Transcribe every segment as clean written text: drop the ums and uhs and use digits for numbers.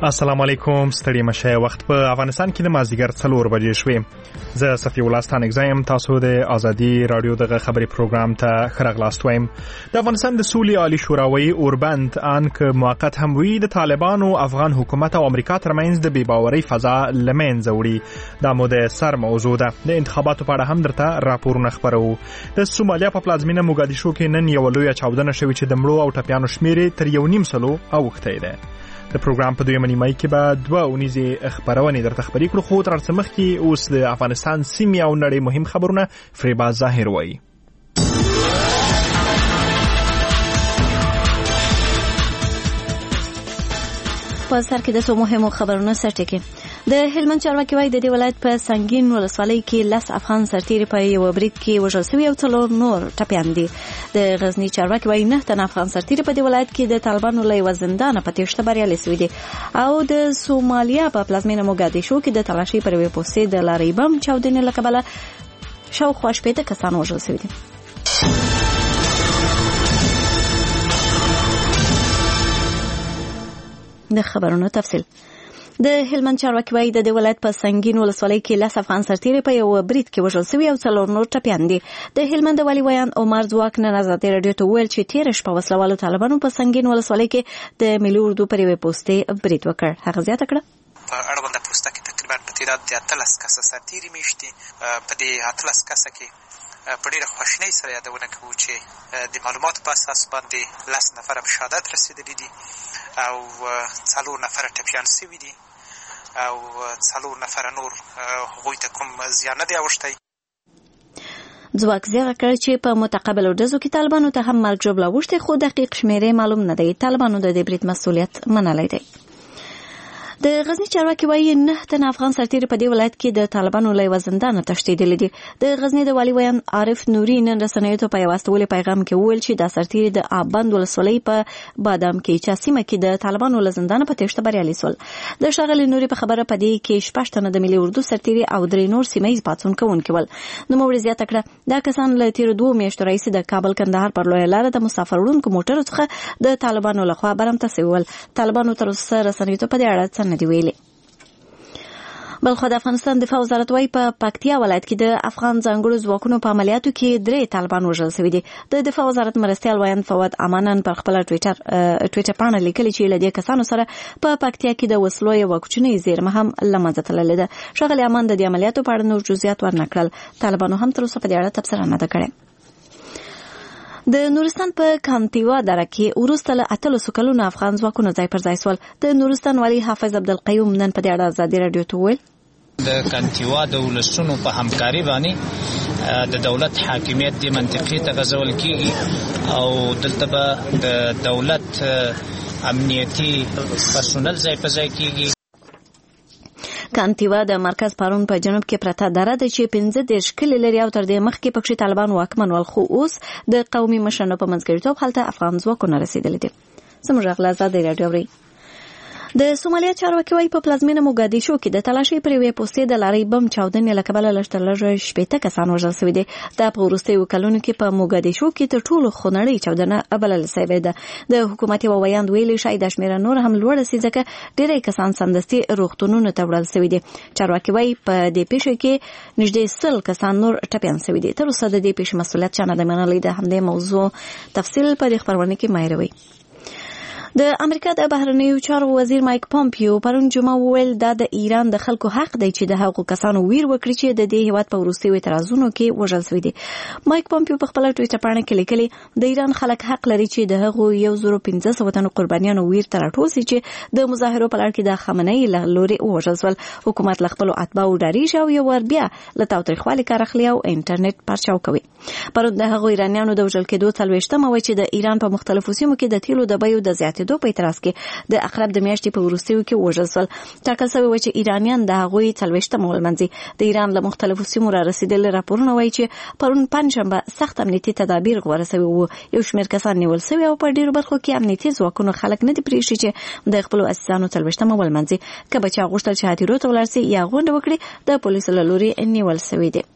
السلام علیکم. ستړي مشه. وخت په افغانستان کې د مازدیګر 4 بجې شوې. زه صفی الله ستانک زایم. تاسو د ازادي رادیو دغه خبري پروګرام ته خراغلاست وایم. د افغانستان د سولې عالی شوراوي اوربند ان که موقت هم وی د طالبانو افغان حکومت او امریکا ترمنځ د بیباوري فضا لمنځه وړي. دا مو د سر موضوع ده. د انتخاباتو په اړه هم درته راپورونه خبرو. د سومالیا په پلازمینه موګادیشو کې نن یو لوی چاودنه شوې چې د مړو او ټپیانو شمیر تر 1.5 سلو اوښتی دی. د پروګرام په دویمه نیمه کې به 2 اونیزه خبرونه درته خبرې کړو. خو تر څه مخکې اوس د افغانستان سیمې او نړۍ مهم خبرونه فریبا ظاهر وایي. په سر کې د څو مهمو خبرونو سرټکی. د هلمند چارواکي وايي د دې ولایت په سنگین ولسوالۍ کې 10 افغان سرتیري په یو برید کې وژل شوي او 4 نور ټپیان دي. د غزنی چارواکي وايي 9 تن افغان سرتیري په دې ولایت کې د طالبانو له یو زندان په تېښته بریالي شوي دي. او د سومالیا په پلازمینه موګادیشو کې د تلاشي پر یوې پوستې د لارۍ بم چاودنې له کبله شاوخوا 80 کسان وژل شوي دي. د خبرونو تفصیل. د هلمند چارواکي وايي د دې ولایت په سنگین ولسوالۍ کې 10 افغان سرتیري په یو برید کې وژل شوي او 4 نور ټپیان دي. د هلمند والي ویان عمر ځواک نن ازادي رادیو ته ویل چې تیر شپه وسلوالو طالبانو په سنگین ولسوالۍ کې د ملي اردو پر یوې پوستې برید وکړ. هغه زیاته کړه په اړونده پوسټه کې تقریبا په تعداد د 13 کسه سرتیري میشتي. په دې 13 کسه کې په ډېره خواشینۍ سره یادونه کوو چې د معلوماتو په اساس باندې 10 نفره په شهادت رسېدلي دي او 4 نفره ټپیان شوي دي او 4 نفره نور هغوی ته کوم زیان نه دی اوښتی. ځواک زیاته کړه چې په متقابلو ډزو کې طالبانو ته هم مرګ ژوبله اوښتې، خو دقیق شمېرې معلوم نه دی. طالبانو د دې برید مسؤلیت منلی دی. د غزنی چارواکي وايي 9 تن افغان سرتیري په دې ولایت کې د طالبانو له یو زندان تښتېدلي دي. د غزنی د والي ویان عارف نوري نن رسنیو ته په یو استولي پیغام کې وویل چې دا سرتیري د آبند ولسوالۍ په بادام کې چې سیمه کې د طالبانو له زندان په تېښته بریالي شول. د ښاغلي نوري په خبره په دې کې 6 تنه د ملي اردو سرتیري او 3 نور سیمه ییز پاڅون کوونکي ول. نوموړي زیاته کړه دا کسان له تیر 2 میاشتو راهیسې د کابل کندهار پر لویه لاره د مسافر وړونکو موټرو څخه د طالبانو لخوا برمته شوي ول. طالبانو تر اوسه رسنیو ته په دې اړه څه نه دي ویلي. بلخو د افغانستان دفاع وزارت وايي په پکتیا ولایت کې د افغان ځانګړو ځواکونو په عملیاتو کې 3 طالبان وژل شوي دي. د دفاع وزارت مرستیال ویان فواد امانن پر خپل ټویټر باندې لیکلي چې له دې کسانو سره په پکتیا کې د وسلو یو کوچنی زیرمه هم له منځه تللې ده. ښاغلي امان د دې عملیاتو په اړه نور جزئیات ورنکړل. طالبانو هم تر اوسه په دې اړه تبصره نه ده کړې. د نورستان په کانتیوا دره کې وروسته له 8 کلونو افغان ځواکونو ځای پر ځای شول. د نورستان والي حافظ عبدالقیوم نن په دې اړه ازادي رادیو ته وویل د کانتیوا د ولسونو په همکاري باندې د دولت حاکمیت د منطقې ته غځول کیږي او دلته به د دولت امنیتي پرسونل ځای په ځای کیږي. کانتیوا د مرکز پارون په جنوب کې پرته دره ده چې 15 کلی لري او تر دې مخکې پکې طالبان واکمن ول، خو اوس د قومي مشرانو په منځګړیتوب هلته افغان ځواکونه رسېدلي دي. زموږ غلا ازادي رادیو اوري. د سومالیا چارواکي وايي په پلازمینه موګادیشو کې د تلاشي پر یوې پوستې د لارۍ بم چاودنې له کبله لږ تر لږه 80 کسان وژل شوي دي. دا په وروستیو کلونو کې په موګادیشو کې تر ټولو خونړۍ چاودنه بلل شوې ده. د حکومت یو ویاند ویلي شاید د شمېره نور هم لوړه شي ځکه ډېری کسان سمدستي روغتونونو ته وړل شوي دي. چارواکي وايي په دې پیښه کې نږدې 100 کسان نور ټپیان شوي دي. تر اوسه د دې پیښې مسؤلیت چا نه دی منلی. د همدې موضوع تفصیل په دې خبرونه کې مایروي. د امریکا د بهرنیو چارو وزیر مایک پومپیو پرون جمعه وویل دا د ایران د خلکو حق دی چې د هغو کسانو ویر وکړي چې د دې هیواد په وروستیو اعتراضونو کې وژل شوي دي. مایک پومپیو په خپل ټویټر باندې کې لیکلي د ایران خلک حق لري چې د هغو 1500 تنو قربانیانو ویر تر ټول سي چې د مظاهرو په لړ کې د خامنه‌ای له لوري وژل شول. حکومت له خپل اتباعو ډاریږي او یو ور بیا له تاوتریخوالي کار اخلي او انټرنیټ پرچاو کوي. پرون د هغو ایرانیانو د وژل کېدو 40مه وای چې د ایران په مختلفو سیمو کې د تیلو د بیو د زیاتېدو په اعتراض کې د اقرب د میاشتې په وروستیو کې وژل شول. ټاکل شوی و چې ایرانیان د هغوی 40مه ولمنځي. د ایران له مختلفو سیمو را رسیدلي راپورونه وایي چې پرون پنجشنبه سخت امنیتي تدابیر غوره شوي وو. یو شمېر کسان نیول شوي او په ډېرو برخو کې امنیتي ځواکونو خلک نه دي پرېښي چې د خپلو عزیزانو 40مه ولمنځي. که به چا غوښتل چې هدیرو ته ولاړ شي یا غونډه وکړي د پولیسو له لوري نیول شوي دي.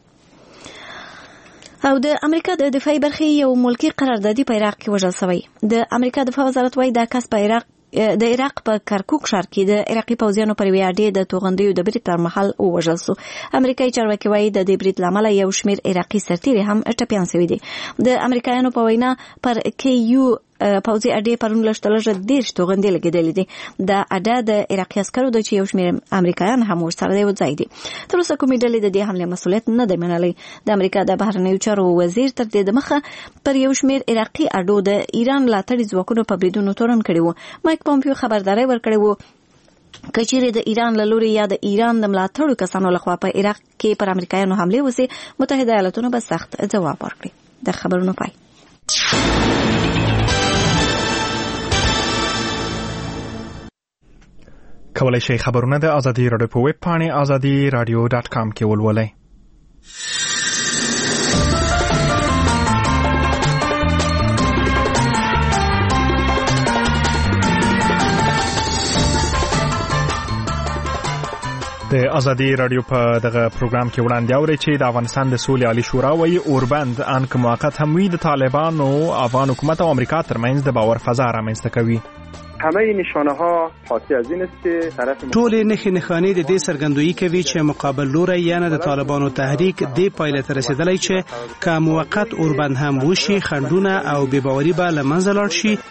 او د امریکا د دفاعي برخې یو ملکی قراردادي په عراق کې وژل شوی. د امریکا دفاع وزارت وايي دا کس په عراق د عراق په کرکوک ښار کې د عراقي پوځیانو پر یوې اډې د توغندیو د برید پر مهال ووژل شو. امریکایي چارواکي وایي د دې برید له امله یو شمېر عراقي سرتیري هم ټپیان شوي دي. د امریکایانو په وینا پر KU پوځي اډې پرون لږ 10 توغندۍ لګېدلې دي. د اډه د عراقي عسکرو د چې یو شمېر امریکایان هم ورسره یو ځای دي. تر اوسه کومې ډلې د دې حملې مسؤلیت نه دی منلی. د امریکا د بهرنیو چارو وزیر تر دې دمخه پر یو شمېر عراقي اډو د ایران ملاتړي ځواکونو په بریدونو تورن کړي وو. مایک پومپیو خبرداری ورکړی وو کچېرې د ایران له لوري یا د ایران د ملاتړو کسانو لخوا په عراق کې پر امریکایانو حملې وسي، متحده ایالاتونو به سخت ځواب ورکړي. د خبرونو پای. کولای شئ خبرونه د ازادي راډیو په ویب پاڼې azadi.radio.com کې ولولئ. د ازادي راډیو په دغه پروګرام کې وړاندې اورئ چې د افغانستان د سولې عالی شورا وایي اوربند ان که موقت هم وي د طالبانو، افغان حکومت او امریکا ترمنځ د باور فضا رامنځته کوي. همه نشانه ها حاصل از این است که طرف ټول نښې د دې څرګندویي کوي چې مقابل لوری یعنی د طالبانو تحریک دې پایله ته رسیدلی چې که موقت اوربند هم وشي، خنډونه او بېباوري به له منځه لاړ شي.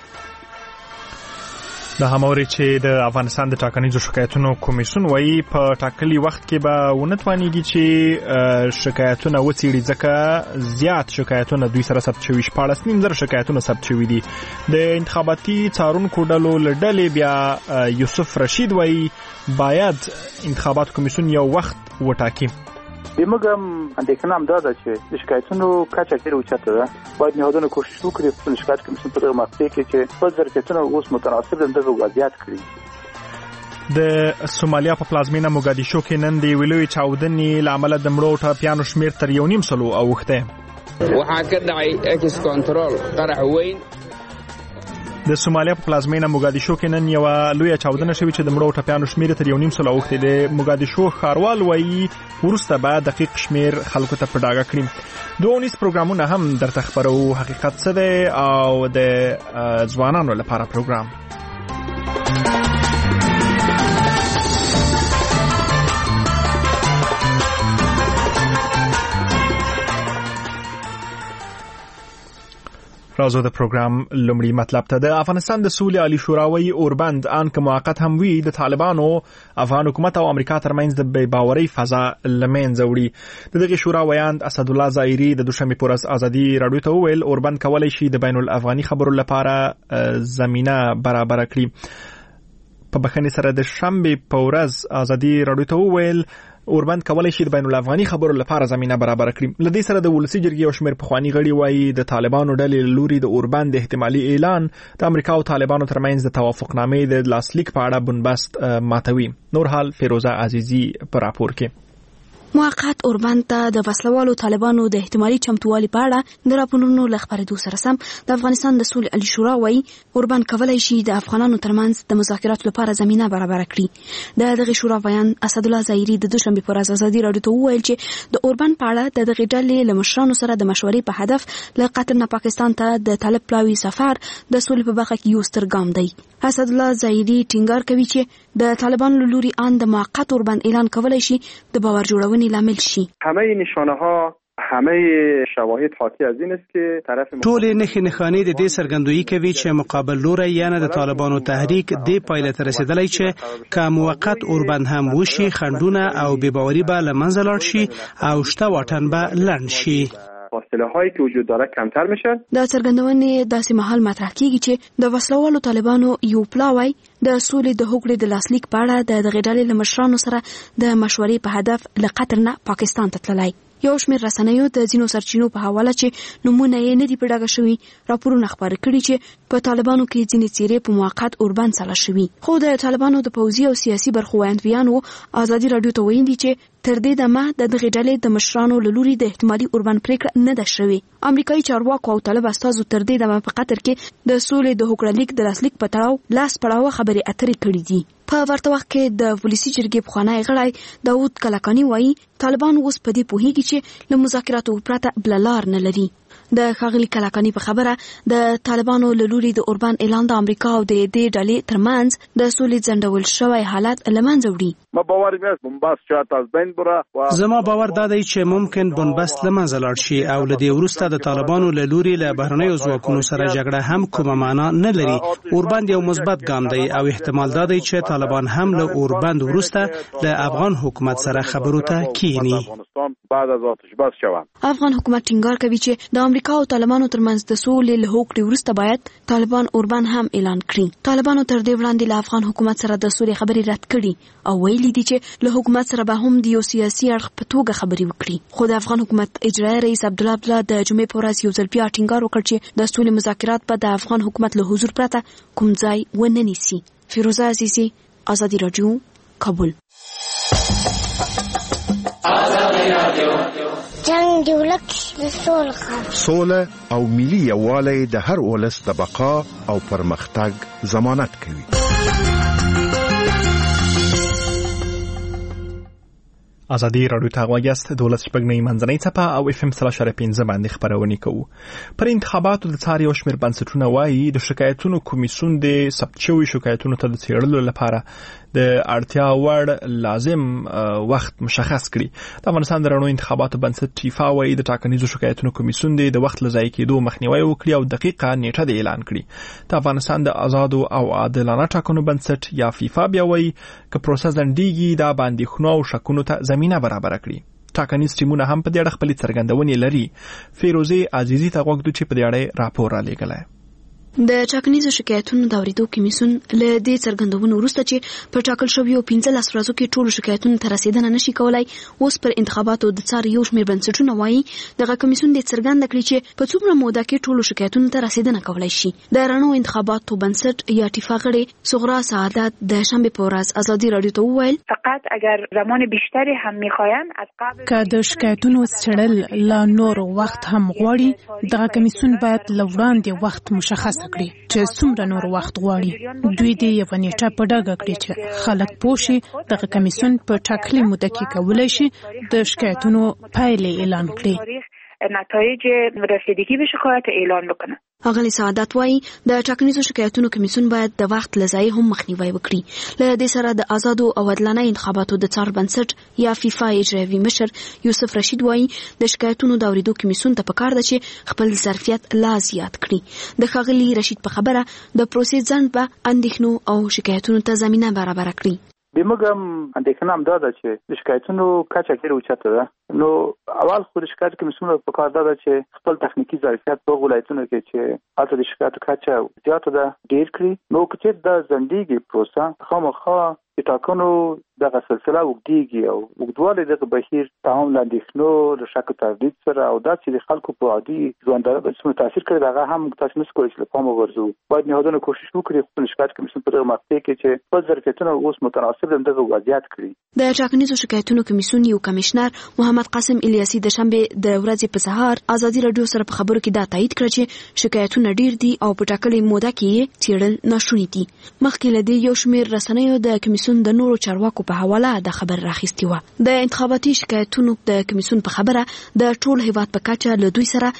د هماوري چې د افغانستان د ټاکنیزو شکایتونو کمیسیون وایي په ټاکلي وخت کې به ونه توانېږي چې شکایتونه وڅېړي، ځکه زیات شکایتونه دوی سره ثبت شوي، 14,000 شکایتونه ثبت شوي دي. د انتخاباتي څارونکو ډلو له ډلې بیا یوسف رشید وایي باید انتخابات کمیسیون یو وخت وټاکي. موږ هم اندېښنه همدا ده چې د شکایتونو کچه ډېره اوچته ده. باید نهادونه کوشش وکړي خپل شکایت کمیسیون په دغه مقطع کې چې خپل ظرفیتونه اوس متناسب دغه وضعیت کړي. د سومالیا په پلازمینه موګادیشو کې نن د ویلوي چاودنې له امله د مړو ټپیانو شمېر تر 1.5 اوښتی. waxaa ka dhacay ex control qarax weyn. د سومالیا په پلازمینه موګادیشو کې نن یو لوی چاودنه شوې چې د مړو ټپیانو شمېر تر 1.5 اوښتی. د موګادیشو ښاروال وایي وروسته به دقیق شمېر خلکو ته په ډاګه کړي. دوه نيز پروګرامونه هم درته خبرو، حقیقت څه دی او د ځوانانو لپاره پروګرام. راځو د پروګرام لومړی مطلب ته. د افغانستان د سولې عالی شورا وایي اوربند ان که موقت هم وي د طالبانو، افغان حکومت او امریکا ترمنځ د بې باورۍ فضا له منځه وړي. د دغې شورا ویاند اسدالله ظاهري د دوشنبې په ورځ ازادي راډیو ته وویل اوربند کولی شي د بین الافغاني خبرو لپاره زمینه برابره کړي. په بخښنې سره د شنبې په ورځ ازادي راډیو ته وویل اوربند کولی شي د بین الافغاني خبرو لپاره زمینه برابر کړي. لدې سره د ولسی جرګې او شمېر پخوانی غړي وایي د طالبانو ډلې لوري د اوربند احتمالي اعلان د امریکا او طالبانو ترمنځ د توافقنامې د لاسلیک په اړه بنبست ماتوي. نور حال فیروزه عزیزی په راپور کې. موقت اوربند ته د وسلوالو طالبانو د احتمالي چمتووالي په اړه د راپورونو له خبرېدو سره سم د افغانستان د سولې عالی شورا وایي اوربند کولی شي د افغانانو ترمنځ د مذاکراتو لپاره زمینه برابره کړي. د دغې شورا ویاند اسدالله ظاهري د دوشنبې په ورځ ازادي راډیو ته وویل چې د اوربند په اړه د دغې ډلې له مشرانو سره د مشورې په هدف له قطر نه پاکستان ته د طالب پلاوي سفر د سولې په برخه کې یو ستر ګام دی. اسدالله ظاهري ټینګار کوي چې د طالبانو له لوري ان د موقت اوربند اعلان کولی شي د باور جوړونې لامل شي. همه نشانه ها، همه شواهد حاکی از این است که طرف ټول نښې د دې څرګندویي کوي چې مقابل لوری یعنی د طالبانو تحریک دې پایله ته رسیدلی چې که موقت اوربند هم وشي، خنډونه او بېباوري به له منځه لاړ شي او شته واټن به لنډ شي. فاصله هایی که وجود داره کمتر میشه. د څرګندونې داسې مهال مطرح کیږي چې د وسلوالو طالبانو یو پلاوی د سولې د هوکړې د لاسلیک په اړه د دغې ډلې له مشرانو سره د مشورې په هدف له قطر نه پاکستان ته تللی. یو شمېر رسنیو د ځینو سرچینو په حواله چې نومونه یې نه دي په ډاګه شوي راپورونه خپاره کړي چې په طالبانو کې ځینې څیرې په موقت اوربند سلا شوي. خو د طالبانو د پوځي او سیاسي برخو ویاندویانو ازادي راډیو ته ویلي چې تر دې دمه د دغې ډلې د مشرانو له لوري د احتمالي اوربند پریکړه نه ده شوې. امریکایي چارواکو او طالب استازو تر دې دمه په قطر کې د سولې د هوکړه لیک د لاسلیک په تړاو لاس پړاوه خبرې اترې کړې دي. په ورته وخت کې د ولسی جرګې پخوانی غړی داود کلکاني وایي طالبان اوس په دې پوهیږي چې له مذاکراتو پرته بل لار نه لري. د ښاغلي کلاکاني په خبره د طالبانو له لوري د اوربان اعلان د امریکا او د دې ډلې ترمنځ د سولې ځنډول شوی حالت له منځه وړي. زما باور دا دی چې ممکن بنبست له منځه لاړ شي او له دې وروسته د طالبانو له لوري له بهرنیو ځواکونو سره جګړه هم کومه معنا نه لري. اوربند یو مثبت ګام دی او احتمال دا دی چې طالبان هم له اوربند وروسته له افغان حکومت سره خبرو ته کینی. افغان حکومت ټینګار کوي چې د امریکا او طالبانو ترمنځ د سولې له هوکړې وروسته باید طالبان اوربند هم اعلان کړي. طالبانو تر دې وړاندې له افغان حکومت سره د سولې خبرې رد کړي او ویلي دي چې له حکومت سره به هم د یو سیاسي اړخ په توګه خبرې وکړي. خو د افغان حکومت اجرایي رئیس عبدالله عبدالله د جمعې په ورځ یو ځل بیا ټینګار وکړ چې د سولې مذاکرات به د افغان حکومت له حضور پرته کوم ځای ونه نیسي. فیروزه عزیزی، آزادی رادیو، کابل. جنگ دی ولک سوله او ملي یووالی د هر ولس د بقا او پرمختګ ضمانت کوي. آزادی رادیو ته غواړئ د ولس شپږنۍ منځنۍ څپه او FM 3.5 باندې خبرونه کوو. پر انتخاباتو د څار یو شمېر بنسټونه وایي د شکایتونو کمیسیون د ثبت شوي شکایتونو ته د څېړلو لپاره د اړتیا وړ لازم وخت مشخص کړي. د افغانستان د رڼو انتخاباتو بنسټ ټیفا وایي د ټاکنیزو شکایتونو کمیسیون د وخت له ضایع کېدو مخنیوی وکړي او دقیقه نیټه د اعلان کړي. د افغانستان د آزادو او عادلانه ټاکنو بنسټ یا فیفا بیا وایي که پروسه ځنډیږي دا باندېښنو او شکونو ته زمینه برابر کړي. ټاکنیز ټیمونه هم په دې اړه خپلې څرګندونې لري. فیروزه عزیزی ته غوږ چې په دې اړه راپور را لېږلی. د ټاکنیزو شکایتونو د اورېدو کمیسیون له دې څرګندونو وروسته چې په ټاکل شویو 15 ورځو کې ټولو شکایتونو ته رسیدنه نشي کولای، اوس پر انتخاباتو د څار یو شمېر بنسټونه وایي دغه کمیسیون دې څرګنده کړي چې په څومره موده کې ټولو شکایتونو ته رسیدنه کولای شي. د رڼو انتخاباتو بنسټ یا ټیفا غړي صغرا سعادت د شنبه په ورځ آزادی رادیو ته وویل فقط اگر زمان بیشتری هم میخواین از قبل که د شکایتونو څېړل لا نور وخت هم غواړي دغه کمیسیون باید له وړاندې وخت مشخص کړي چې څومره نور وخت غواړي. دوی دې یوه نیټه په ډاګه کړي چې خلک پوه شي دغه کمیسیون په ټاکلې موده کې کولی شي د شکایتونو پایلې اعلان کړي. نتایج رسیدگی به شکایت اعلان بکنه. اغلی سعادت وایي د ټاکنیزو شکایتونو کمیسیون باید د وخت لزای هم مخنیوي وکړي. له دې سره د آزادو او عادلانه انتخاباتو د څار بنسټ یا فیفا اجرایي مشر یوسف رشید وایي د شکایتونو د اوریدو کمیسیون ته پکار ده چې خپل ظرفیت لا زیات کړي. د ښاغلي رشید په خبره د پروسې ځنډ به اندېښنو او شکایتونو ته زمینه برابر کړي. دمګم اندېښنه هم دا ده چې د شکایتونو کچه ډېره اوچته ده. نو اول خو د شکایت کمیسیون په کار ده چې خپل تخنیکی ظرفیت په ولایتونو کې چې هلته د شکایت کچه زیاته ده ډېر کړي. نو که چېرته دا ځنډېږي پروسه خامخا د ټاکنو دغه سلسله اوږدېږي او اوږدوالی دغه بهیر ته هم له اندېښنو د شک تردید سره او دا چې د خلکو په عادي ژوند څومره تاثیر کړی د هغه هم تاسو نشئ کولی چې له پامه وغورځوو. باید نهادونه کوښښ وکړي خپل شکایت کمیسیون په دغه مقطع کې چې خپل ظرفیتونه اوس متناسب دغه وضعیت کړي. د ټاکنیزو شکایتونو کمیسیون یو کمشنر محمد قاسم الیاسي د شنبه د ورځې په سهار آزادي رادیو سره په خبرو کې دا تایید کړ چې شکایتونه ډیر دي او په ټاکلې موده کې څېړل ناشوني دي. مخکې له دې یو شمېر رسنیو د کمیسیون د نورو چارواکو په حواله د خبر راخیستي و. د انتخاباتي شکایتونو د کمیسیون په خبره د ټول هیواد په کچه له دوی سره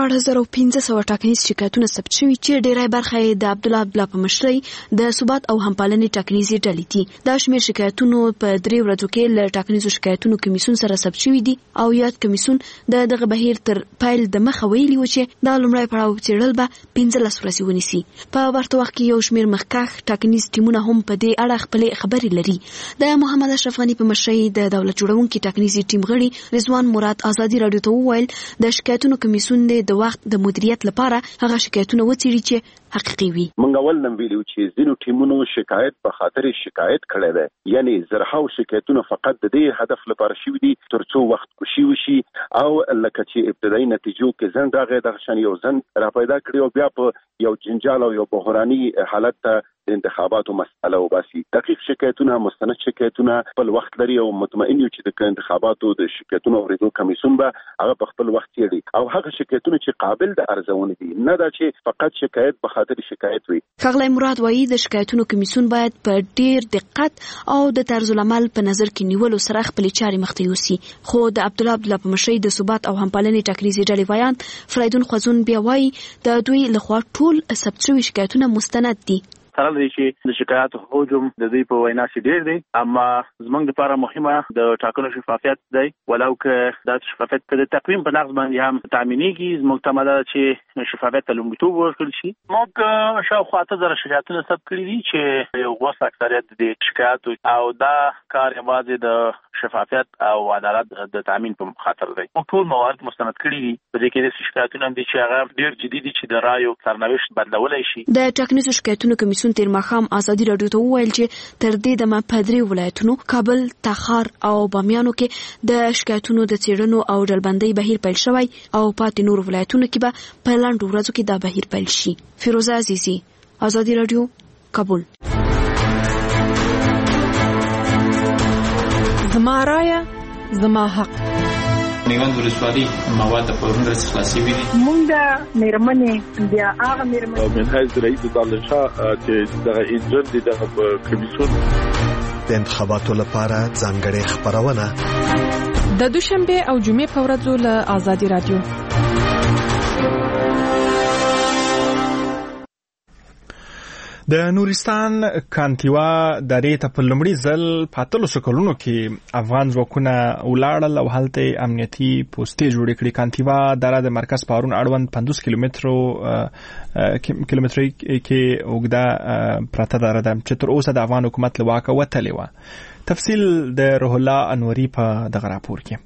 14500 ټاکنیز شکایتونه ثبت شوي چې ډیری برخه یې د عبدالله عبدالله په مشرۍ د ثبات او همپالنې ټاکنیزې ډلې دي. دا شمېر شکایتونو په 3 ورځو کې له ټاکنیزو شکایتونو کمیسیون سره ثبت شوي دي او یاد کمیسیون د دغه بهیر تر پیل د مخه ویلي و چې دا لومړی پړاو څېړل به 15 ورځې ونیسي. په ورته وخت کې یو شمېر مخکښ ټاکنیز ټیمونه هم په دې اړه خپلې خبرې لري. د محمد اشرف غني په مشرۍ د دولت جوړونکي ټاکنیزي ټیم غړي رضوان مراد آزادي رادیو ته وویل د شکایتونو کمیسیون د وخت د مدیریت لپاره هغه شکایتونه وڅېړي چې حقیقي وي. موږ اول نن ویلو چې ځینو ټیمونو شکایت په خاطر شکایت کړی دی، یعنی زرهاو شکایتونه فقط د دې هدف لپاره شوي دي ترڅو وخت کشي وشي او لکه چې ابتدایي نتیجو کې ځنډ راغی دغه شان یو ځنډ را پیدا کړی او بیا په یو جنجال او یو بحراني حالت ته د انتخاباتو مسأله وباسي. دقیق شکایتونه، مستند شکایتونه په وخت لري او مطمئن یو چې د انتخاباتو د شکایتونو اوریدو کمیسیون به هغه په خپل وخت یړي او هغه شکایتونه چې قابل د ارزونه دي، نه دا چې فقط شکایت په خاطر شکایت وي. ښاغلی مراد وایي د شکایتونو کمیسیون باید په ډیر دقت او د طرز العمل په نظر کې نیولو سره خپلې چارې مخته یوسي. خو د عبدالله په مشرۍ د ثبات او همپالنې ټاکنیزې ډلې ویان فریدون خوځون بیا وایي د دوی لخوا ټول ثبت شوي شکایتونه مستند دي. سره دی چې د شکایاتو حجم د دوی په وینا کې ډیر دی، اما زموږ لپاره مهمه د ټاکنو شفافیت دی، ولو که د شفافیت په تقویم په لحاظ باندې هم تامینېږي. زموږ ته مده چې شفافیت ته لومړیتوب ورکړل شي. موږ شاوخوا 8000 شکایتونه ثبت کړي دي چې یو غوښه اکثریت د شکایاتو او دا کار یوازې د شفافیت او عدالت د تامین په خاطر دی. موږ ټول موارد مستند کړي دي. په دې کې د شکایتونو هم دي چې هغه ډیر جدي دي چې د رایو سرنوشت بدلولای شي. د ټاکنیزو شکایتونو کمیسیون تیر ماښام ازادي راډیو ته وویل چې تر دې دمه په 3 ولایتونو کابل، تخار او بامیانو کې د شکایتونو د څېړنو او ډلبندۍ بهیر پیل شوی او پاتې نور ولایتونو کې به په لاندو ورځو کې دا بهیر پیل شي. فیروزه عزیزی، ازادي راډیو، کابل. زما رایه زما حق. میوند ولسوالي مواد په ورنګ خلاصي وي. مونږ د میرمنې بیا هغه میرمنې من حیث رئیس دانشا چې دغه ایجنټ د کمیسیون د انتخاباتو لپاره ځانګړې خبرونه د دوشنبه او جمعې په ورځو له ازادي رادیو. د نورستان کانتیوا درې ته په لومړي ځل په 13 کلونو کې افغان ځواکونه ولاړل او هلته امنیتي پوستې جوړې کړې. کانتیوا دره د مرکز پارون اړوند 50 کیلومتري کې اوږده پرته دره ده چې تر اوسه د افغان حکومت له واکه وتلې وه. تفصیل د روح الله انوري په دغه راپور کې.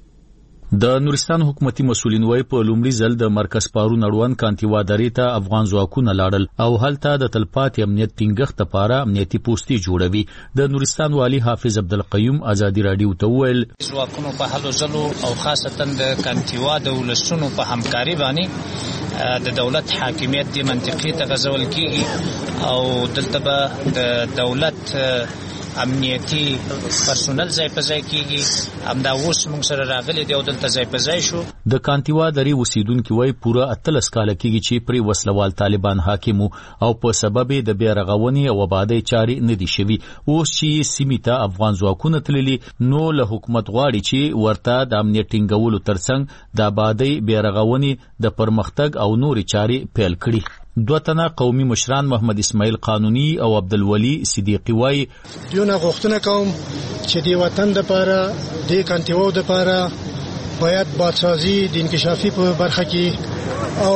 د نورستان حکومتي مسولین وای په لومړي ځل د مرکز پارون اړوند کانتیوا درې ته افغان ځواکونه لاړل او هلته د تلپاتې امنیت ټینګښت لپاره امنیتي پوستې جوړوي. د نورستان والی حافظ عبدالقیوم ازادي راډیو ته وویل ځواکونو په هلو ځلو او خاصتا د کانتیوا د ولسونو په همکاري باندې د دولت حاکمیت دی منطقي تغذول کیږي او دلته به د دولت امنیتي پرسونل ځای په ځای کیږي. همدا اوس موږ سره راغلي دی او دلته ځای په ځای شو. د کانتیوا درې اوسیدونکي وایي پوره 13 کاله کیږي چې پرې وسلوال طالبان حاکم او په سبب د بیا رغونې او آبادۍ چارې نه دي شوي. اوس چې سیمې ته افغان ځواکونه تللي نو له حکومت غواړي چې ورته د امنیت ټینګولو ترڅنګ د آبادۍ بیا رغونې د پرمختګ او نورې چارې پیل کړي. دوه تنه قومي مشران محمد اسماعیل قانوني او عبدالولي صدیقی وایي دیونه غوښتنه کوم چې دی وطن د لپاره د کانتیوا د لپاره باید بادسازي د انکشافي په برخه کې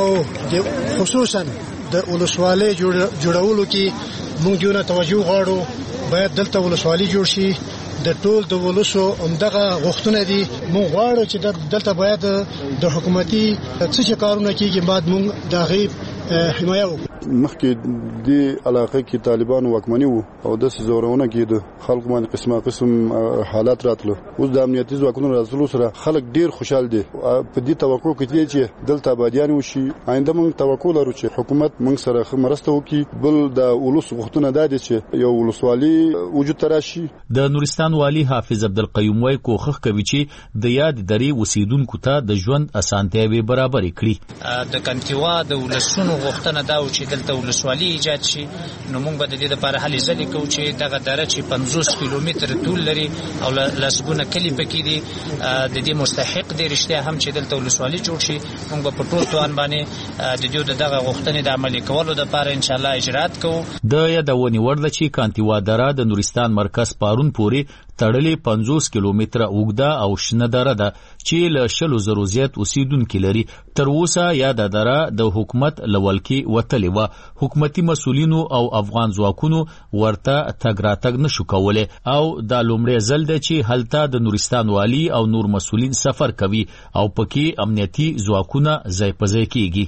او خصوصا د ولسوالۍ جوړولو کې موږ دیونه توجه غواړو. باید دلته ولسوالۍ جوړ شي. د ټول د ولسو همدغه غوښتنه دي. موږ غواړو چې دلته باید د حکومتي څه کارونه کېږي بعد موږ د هغې حمایه وکړو. مخکې د علاقه کې طالبان واکمني وو او د زورونه کې د خلکو باندې قسم حالات راتلو. اوس د امنیتي ځواکونو راتلو سره خلک ډیر خوشاله دي. په دې توقع کوي چې دلته آبادیان وشي. آینده موږ توقع لرو چې حکومت موږ سره مرسته وکړي. بل د ولس غوښتنه ده چې یو ولسوالي وجود تراشي. د نورستان والی حافظ عبدالقیوم وای کوخخ کوي چې د یاد درې اوسیدونکو ته د ژوند اسانتیاوي برابر کړي. د کانتیوا د ولسونو غوښتنه دا و چې دلته ولسوالي ایجاد شي. نو موږ به د دې لپاره هلې ځلې کوو چې دغه دره چې 50 کیلومتر طول لري او لسګونه کلي پکې دي د دې مستحق دی رښتیا هم چې دلته ولسوالي جوړ شي. موږ به په ټول توان باندې د دې دغه غوښتنې د عملي کولو لپاره ان شاء الله اجرات کوو. د یادونې وړ ده چې کانتیوا دره د نورستان مرکز پارون پورې تړلې 50 کیلومتره اوږده او شنه دره ده چې له 100,000 زیات اوسیدونکي لري. تر اوسه یاده دره د حکومت لولکي وتلې وه. حکومتي مسولینو او افغان ځواکونو ورته تګ راتګ نشو کولی او دا لومړی ځل دی چې هلته د نورستان والی او نور مسولین سفر کوي او پکې امنیتي ځواکونه ځای په ځای کیږي.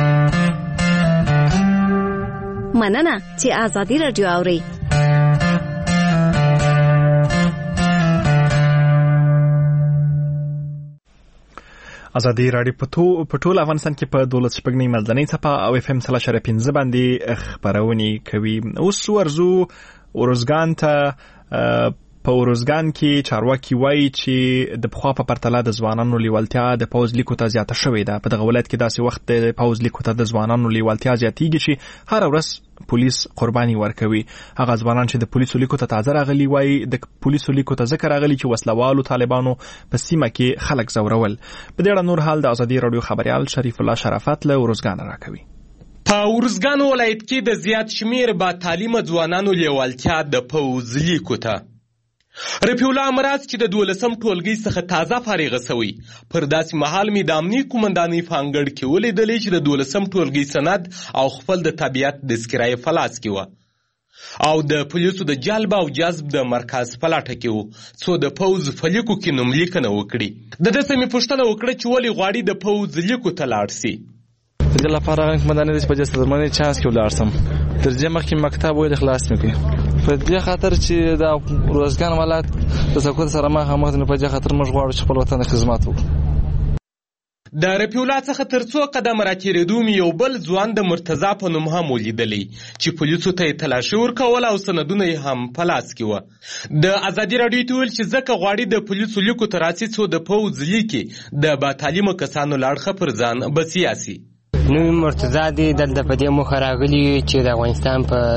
مننه چې ازادي راډیو اورئ. ازادي راډیو په ټول افغانستان کې په 12 شپږنی ملدنۍ څپه او FM 3.15 باندې خبرونه کوي. اوس ورزو اورزګان ته په اورزګان کې چارواکي وایي چې د پخوا په پرتله د ځوانانو لیوالتیا د پوز لیکو ته زیاته شوې ده. په دغه ولایت کې داسې وخت د پوز لیکو ته د ځوانانو لیوالتیا زیاتېږي چې هر ورځ پولیس قرباني ورکوي. هغه ځوانان چې د پولیسو لیکو ته تازه راغلي وایي د پولیسو لیکو ته ځکه راغلي چې وسلوالو طالبانو په سیمه کې خلک زورول. په دې اړه نور حال د ازادي راډیو خبريال شریف الله شرافت له اورزګان راکوي. په اورزګان ولایت کې د زیات شمیر با تعلیم ځوانانو لیوالتیا د پوز لیکو ته رفیع الله امراض چې د 12 ټولګي څخه تازه فارغ شوی پر داسې مهال می د امنیتي قومندانۍ فانګړ کې ولیدلې چې د 12 ټولګي سند او خپل د طبيعت د سکرای فلاس کې و او د پولیسو د جلب او جذب د مرکز پلاټه کې و څو د پوز فلیکو کې نوم لیکنه وکړي. د دې سمې پوښتنه وکړه چې ولې غواړي د پوز لیکو ته لاړ شي. د لپاره قومندانۍ د پجست درمنې چانس کې ولاړ سم ترجمه مخکې مکتب ویل خلاص مکه په دې خاطر چې د اورزګان ولایت د سکوت سره ما هم په دې خاطر موږ غواړو چې خپل وطن خدمت وکړو. د رفیع الله څخه تر څو قدم راتېرېدو مې یو بل ځوان د مرتضی په نوم هم ولیدلی چې پولیسو ته یې تلاشي ورکول او سندونه یې هم په لاس کې وه. د ازادي راډیو ته ویل چې ځکه غواړي د پولیسو لیکو ته راسي څو د پوځ لیکي د باتعلیمه کسانو لاړخه پر ځان بسیاسي. نوم مرتضی دی دلته په دې مخه راغلی چې د افغانستان په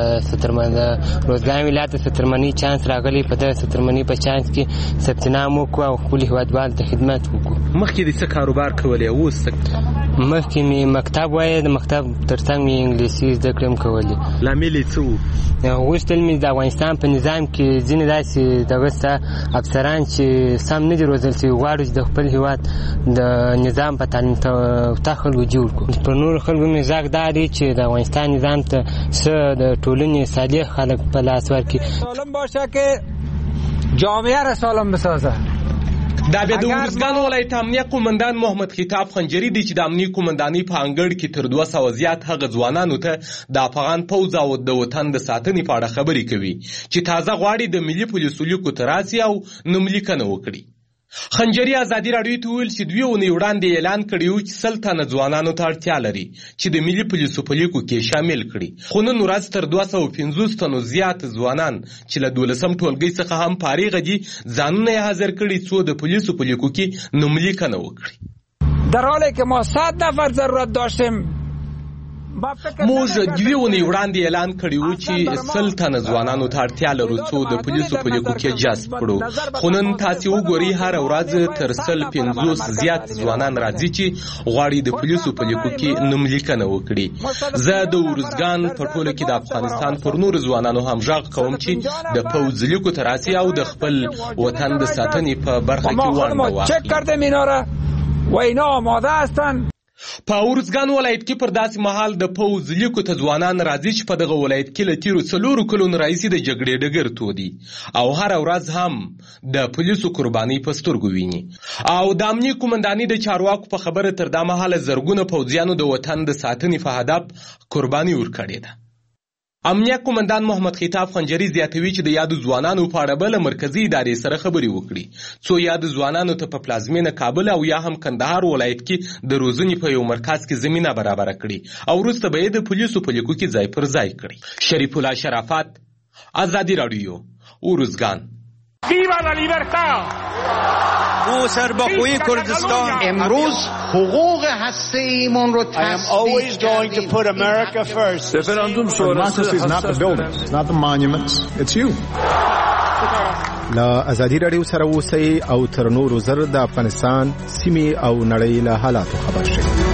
روزګان ولایت سترمنی چانس راغلی په د سترمنی په چانس کې ثبت نام وکړو او خپل هیوادوال ته خدمت وکړو. مخکې د څه کاروبار کولې اوس مخکې مې مکتب وای د مکتب ترڅنګ مې انګلیسي زده کړم کولې. لامل څه و؟ اوس تل مې د افغانستان په نظام کې ځینې داسې دغه ستا افسران چې سم نه دي روزل شوي غواړو چې د خپل هیواد د نظام په تعلیم ته خلکو جوړ کړو. پر نور خلکو مې زاګ دا دی چې د افغانستان نظام ته څه د ټولنې صالح خلک په لاس ورکړي. سالم باشه که جامعه را سالم بسازه. دا بیا د اورزګان ولایت امنیه قومندان محمد خطاب خنجری دی چې د امنیتي قومندانۍ په انګړ کې تر 200 زیات هغه ځوانانو ته د افغان پوځ او د وطن د ساتنې په اړه خبرې کوي چې تازه غواړي د ملي پولیسو لیکو ته راسي او نوم لیکنه وکړي. خنجری ازادي راډیو ته ویل چې 2 اونۍ وړاندې اعلان کړی و چې 100 تنه ځوانانو ته اړتیا لري چې د ملي پولیسو په لیکو کې شامل کړي. خو نن ورځ تر 250 تنو زیات ځوانان چې له 12 ټولګي څخه هم فارغ دي ځانونه یې حاضر کړي څو د پولیسو په لیکو کې نوم لیکنه وکړي. در حالی که ما 100 نفر ضرورت داشتیم موږ 2 اونۍ وړاندې اعلان کړی و چې 100 تنه ځوانانو ته اړتیا لرو څو د پولیسو په لیکو کې جذب کړو. خو نن تاسو وګورئ هر ورځ تر 150 زیات ځوانان راځي چې غواړي د پولیسو په لیکو کې نوم لیکنه وکړي. زه د اورزګان په ټوله کې د افغانستان پر نور ځوانانو هم ژغ کوم چې د پوځ لیکو ته راسي او د خپل وطن د ساتنې په برخه کې ونډه واخلي. چک کردم اینا را و اینا آماده هستن. په اورزګان ولایت کې پر داسې مهال د پوځ لیکو ته ځوانان راځي چې په دغه ولایت کې له تیرو 4 کلونو راهیسې د جګړې ډګر تودي او هر ورځ هم د پولیسو قرباني په سترګو ویني. او د امنیتي قومندانۍ د چارواکو په خبره تر دا مهاله زرګونه پوځیانو د وطن د ساتنې په هدف قرباني ورکړې ده. امنیه قومندان محمد خطاب خنجری زیاتوي چې د یادو ځوانانو په اړه بل مرکزی ادارې سره خبرې وکړي څو یادو ځوانانو ته په پلازمینه کابل او یا هم کندهار ولایت کې د روزنې په یو مرکز کې زمينه برابر کړي او وروسته به د پولیسو په لیکو کې ځای پر ځای کړي. شریف الله شرافت، ازادي راډیو، اورزګان. ویوا لا لیبرتا. او سربخوی کردستان امروز حقوق هسته‌ایمون رو تثبیت کردیم. Referendum democracy is not the buildings, it's not the monuments, it's you. لا ازادي راډیو سره اوسئ او تر نورو زر د افغانستان سیمې او نړۍ له حالاتو خبر شئ.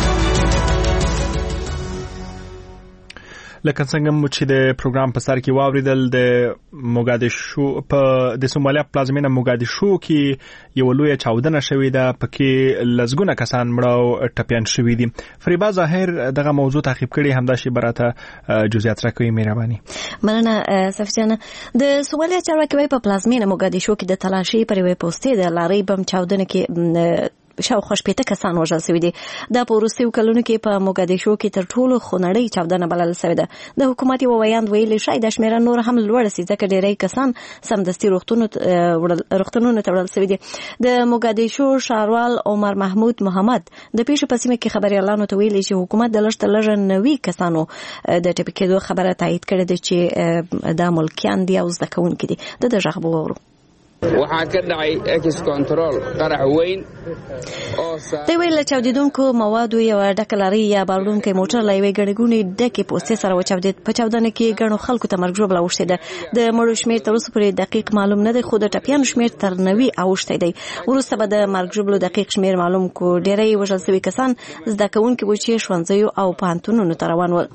لکه څنګه مو چې د پروګرام په سر کې واوریدل د موګادیشو په د سومالیا پلازمینه موګادیشو کې یو لوی چاودنه شوې ده پکې لزګونه کسان مړه او ټپيان شوي دي. فریبا ظاهر دغه موضوع تعقیب کړي همدا شی براته جزئیات راکوي. مهرباني. مننه صفجانه. د سومالیا چارواکي په پلازمینه موګادیشو کې د تلاشي پر وې پوسټې د لارۍ بم چاودنه کې شاوخوا 80 کسان وژل شوي دي. دا په وروستیو کلونو کې په موګادیشو کې تر ټولو خونړۍ چاودنه بلل شوې ده. د حکومت یو ویاند ویلي شاید د شمیره نور هم لوړه شي ځکه ډیری کسان سمدستي روغتونونو ته وړل شوي دي. د موګادیشو ښاروال عمر محمود محمد د پیښې په سیمه کې خبريالانو ته ویلي چې حکومت د لږ 90 کسانو د ټپي کېدو خبره تایید کړې ده چې د ملکیان دي او زده کوونکي دي. د غږ وورو waxaa ka dhacay ex control qarax weyn د ویل چاودیدونکو موادو یو ډکلاري یا بارونکي موټر لوي ګڼګونی ډکه پوسټ سره وچاودید. په چاودنه کې ګڼو خلکو ته مرګ ژوبله وشته ده. د مړو شمیر تر اوسه پورې دقیق معلوم نه دی خو د ټپیانو شمیر تر 90 اوشته دی. وروسته به د مرګ ژوبلو دقیق شمیر معلوم کو. ډیری وژل شوي کسان زده کوونکي و چې ښوونځیو او پوهنتونونو ته روان ول.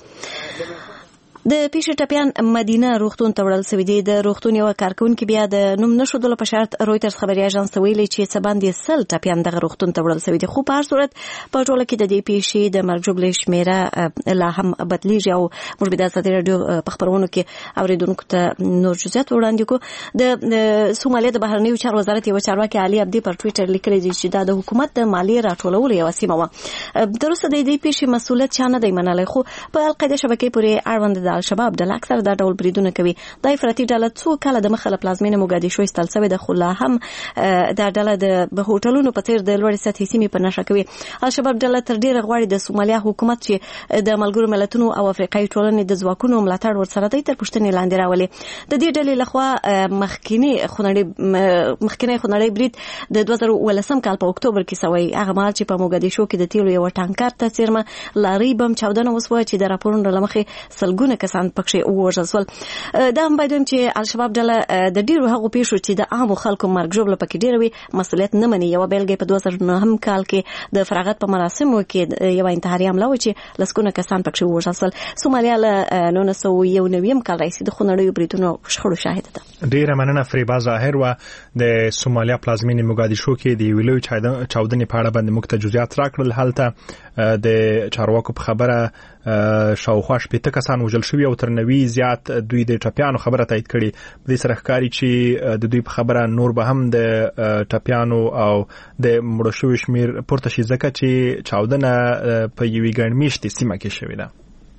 د پیښې ټپیان مدینه روغتون ته وړل شوي دي. د روغتون یو کارکونکي بیا د نوم نښودلو په شرط رویټرز خبري اژانس ته ویلي چې څه باندې 100 ټپیان دغه روغتون ته وړل شوي دي. خو په هر صورت په ټوله کې د دې پیښې د مرګ ژوبلې شمیره لا هم بدلیږي او موږ به د ازادي رادیو په خبرونو کې اوریدونکو ته نور جزئیات وړاندې کوو. د سومالیا د بهرنیو چارو وزارت یو چارواکي علي عبدي پر ټویټر لیکلي دي چې دا د حکومت د مالیې راټولولو یو سیمه و. تر اوسه د دې پیښې مسؤلیت چا نه دی منلی خو په القاعده شبکې پورې اړوند د الشباب د اکثر دا ډول بریدونه کوي. دا افراطي ډله څو کاله د مخه له پلازمینه موګادیشو ایستل شوې ده خو لا هم دا ډله د هوټلونو په څیر د لوړې سطحې سیمې په نښه کوي. الشباب ډله تر ډیره غواړي د سومالیا حکومت چې د ملګرو ملتونو او افریقایي ټولنې د ځواکونو ملاتړ ورسره دی تر پوښتنې لاندې راولي. د دې ډلې لخوا مخکینی خونړی برید د 2019 کال په اکتوبر کې شوی. هغه مهال چې په موګادیشو کې د تیلو یو ټانکر ته څیرمه لاري بم چاودنه وسوه چې د راپورونو له مخې سلګونه کسان پکې وژل شول. دا هم باید چې الشباب ډله د ډیرو هغو پیښو چې د عامو خلکو مرګ ژوبله پکې ډیره وي مسؤلیت نه مني. یو بیلګه په 2009 کال کې د فراغت په مراسمو کې یو انتحاري حمله و چې لسګونه کسان پکې وژل شول. سومالیا له 1991 کال راهیسې د خونړیو بریدونو شخړو شاهد ده. ډیره مننه فریبا ظاهر و د سومالیا پلازمینې موګادیشو کې د ویلو چاودنې په اړه باندې موږ ته جزئیات راکړل. هلته د چارواکو په خبره شاوخوا 80 کسان وژل شوي او تر 90 زیات دوی د ټپیانو خبره تایید کړي. په دې سره ښکاري چې د دوی په خبره نور به هم د ټپیانو او د مړو شویو شمیر پورته شي ځکه چې چاودنه په یوې ګڼ میشتې سیمه کې شوې ده.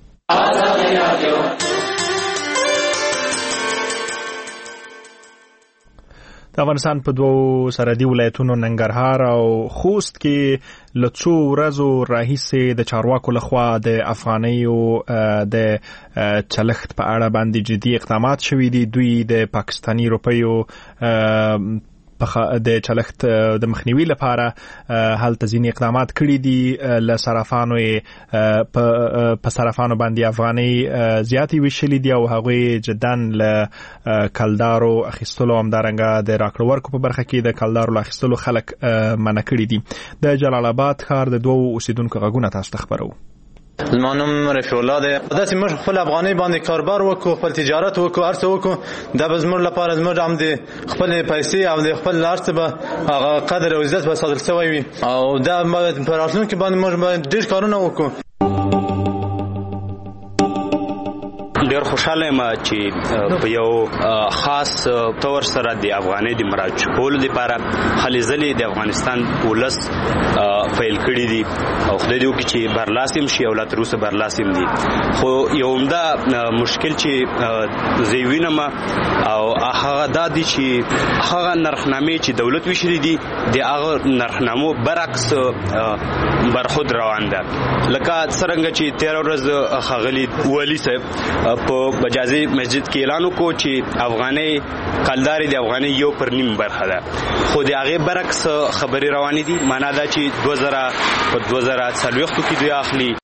د افغانستان په دوو سرحدي ولایتونو ننګرهار او خوست کې له څو ورځو راهیسې د چارواکو لخوا د افغانیو د چلښت په اړه باندې جدي اقدامات شوي دي. دوی د پاکستاني روپیو د چلښت د مخنیوي لپاره هلته ځینې اقدامات کړي دي. له صرافانو په صرافانو باندې افغاني زیاتې ویشلې دي او هغوی جدن له کلدارو اخیستلو همدارنګه د راکړو ورکړو په برخه کې د کلدارو اخیستلو خلک منع کړي دي. د جلال آباد ښار د دوو اوسیدونکو غږونه تاسو ته خبرو. زما نوم رفیع الله دی. داسې موږ خپل افغاني باندې کاروبار وکړو، خپل تجارت وکړو، هر څه وکړو. دا به زموږ لپاره زموږ هم د خپل پیسې او د خپل هر څه به هغه قدر او عزت به ساتل شوی وي او دا په راتلونکي باندې موږ باید ډېر کارونه وکړو. ډېر خوشاله یم چې په یو خاص تور سره د افغاني د مراجع کولو لپاره هلې ځلې د افغانستان ولس فیل کړي دي او خدای دې وکړي چې برلاسیم شي او لا تر اوسه برلاسیم دي. خو یو عمده مشکل چې زه وینم او هغه دا دی چې هغه نرخنامې چې دولت ویشلي دي د هغه نرخنامو برعکس برخود روان ده. لکه څرنګه چې 13 ورځ ښاغلي والي صاحب په مجازي مسجد کې اعلان وکړو چې افغاني کلداري د افغاني 1.5 برخه ده، خو د هغه برعکس خبري روانې دي. معنا دا چې 2040 کې دوی اخلي.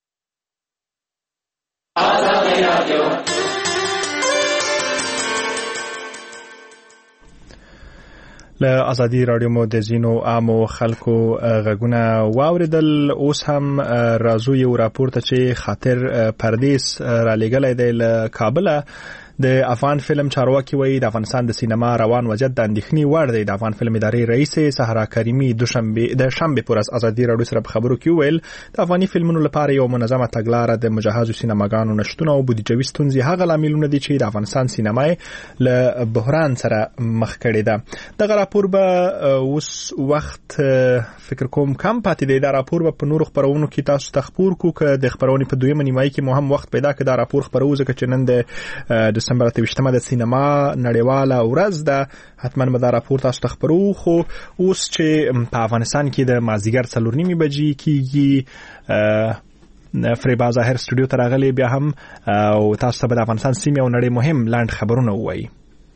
له ازادي رادیو مو د زینو عامو خلکو غږونه واوریدل. اوس هم راځو یو راپورته چې خاطر پردیس را لګلای دی له کابل د افغان فلم چارواکي وایي د افغانستان د سینما روان وضعیت د اندېښنې وړ دی. د افغان فلم ادارې رئیس صحرا کریمي د شنبې پر ورځ ازادي راډیو سره په خبرو کې وویل د افغاني فلمونو لپاره یو منظمه تګلاره د مجهزو سینماګانو نشتون او بودیجوي ستونزې هغه لاملونه دي چې د افغانستان سینما له بحران سره مخ کړي ده. دغه راپور به اوس وخت فکر کوم کم پاتې دی. دا راپور به په نورو خبرونو کې تاسو ته خبر کو که د خبرونې په دویمه نیمایي کې مو هم وخت پیدا کړ دا راپور خبرو ځکه چې نن د دسمبر 28مه د سینما نړیواله ورځ ده. حتما به دا راپور تاسو ته خبرو. خو اوس چې په افغانستان کې د مازیګر 4:30 بجې کېږي فریبا ظاهر سټوډیو ته راغلی بیا هم او تاسو ته به د افغانستان سیمې او نړۍ مهم لاند خبرونه ووایي.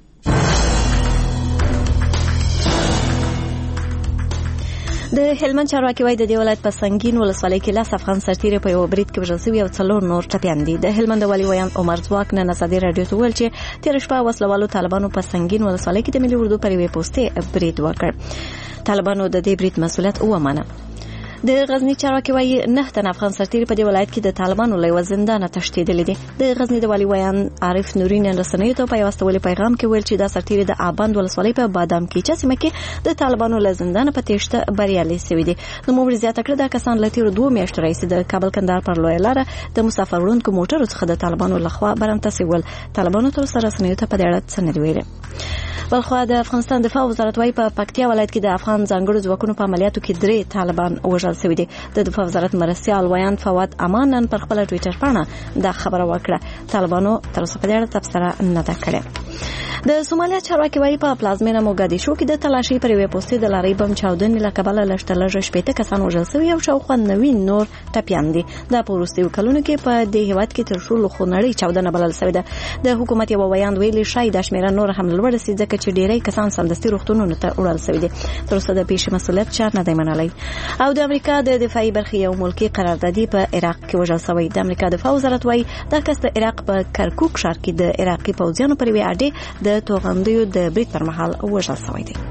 د هلمند چارواکي وایي د دې ولایت په سنگین ولسوالۍ کې 10 افغان سرتیري په یو برید کې وژل شوي او 4 نور ټپیان دي. د هلمند والي ویان عمر ځواک نن ازادي راډیو ته ویل چې تیر شپه وسلوالو طالبانو په سنگین ولسوالۍ کې د ملي اردو پر یوې پوسټې برید وکړ. طالبانو د دې برید مسؤلیت ومنه. د غزنی چارواکي وایي 9 تن افغان سرتیري په دې ولایت کې د طالبانو له یو زندانه تښتېدلي دي. د غزنی د والي ویان عارف نوري نن رسنیو ته په یو استولي پیغام کې ویل چې دا سرتیري د آبند ولسوالۍ په بادام کې سیمه کې د طالبانو له زندانه په تېښته بریالي شوي دي. نو موږ زیاته کړ دا کسان له تیر 2 میاشتو راهیسې د کابل کندهار پر لویه لاره د مسافر وړونکو موټرو څخه د طالبانو لخوا برمته شول. طالبانو تر سره رسنیو ته په دې اړه څه نه ویل. بلخو د افغانستان دفاع وزارت وايي په پکتیا ولایت کې د افغان ځانګړو ځواکونو په عملیاتو کې 3 طالبان وژل شوي دي. د دفاع وزارت مرستیال ویان فواد امان نن پر خپل ټوئیټر باندې دا خبره وکړه. طالبانو تر اوسه په دې اړه تبصره نه ده کړې. د سومالیا چارواکي وایي په پلازمینه موګادیشو کې د تلاشي پر یوې پوسټې د لارۍ بم چاودنې له کبله لږ 80 کسان وژل شوي او شاوخوا 90 نور ټپیان دي. دا په وروستیو کلونو کې په دې هیواد کې تر ټولو خونړۍ چاودنه بلل شوې ده. د حکومت یو ویان ویلي شاید د شمیره نور هم لوړ شي ځکه چې ډیری کسان سمدستي روغتونونو ته وړل شوي دي. تر اوسه د پیښې مسؤلیت چا نه دی منلی. او د امریکا د دفاعي برخې یو ملکي قراردادي په عراق کې وژل شوی. د امریکا دفاع وزارت وايي دا کس د عراق په کرکوک ښار کې د عراقي پوځیانو پر یوې اډې د توغندیو د برید پر مهال وژل شوی دی.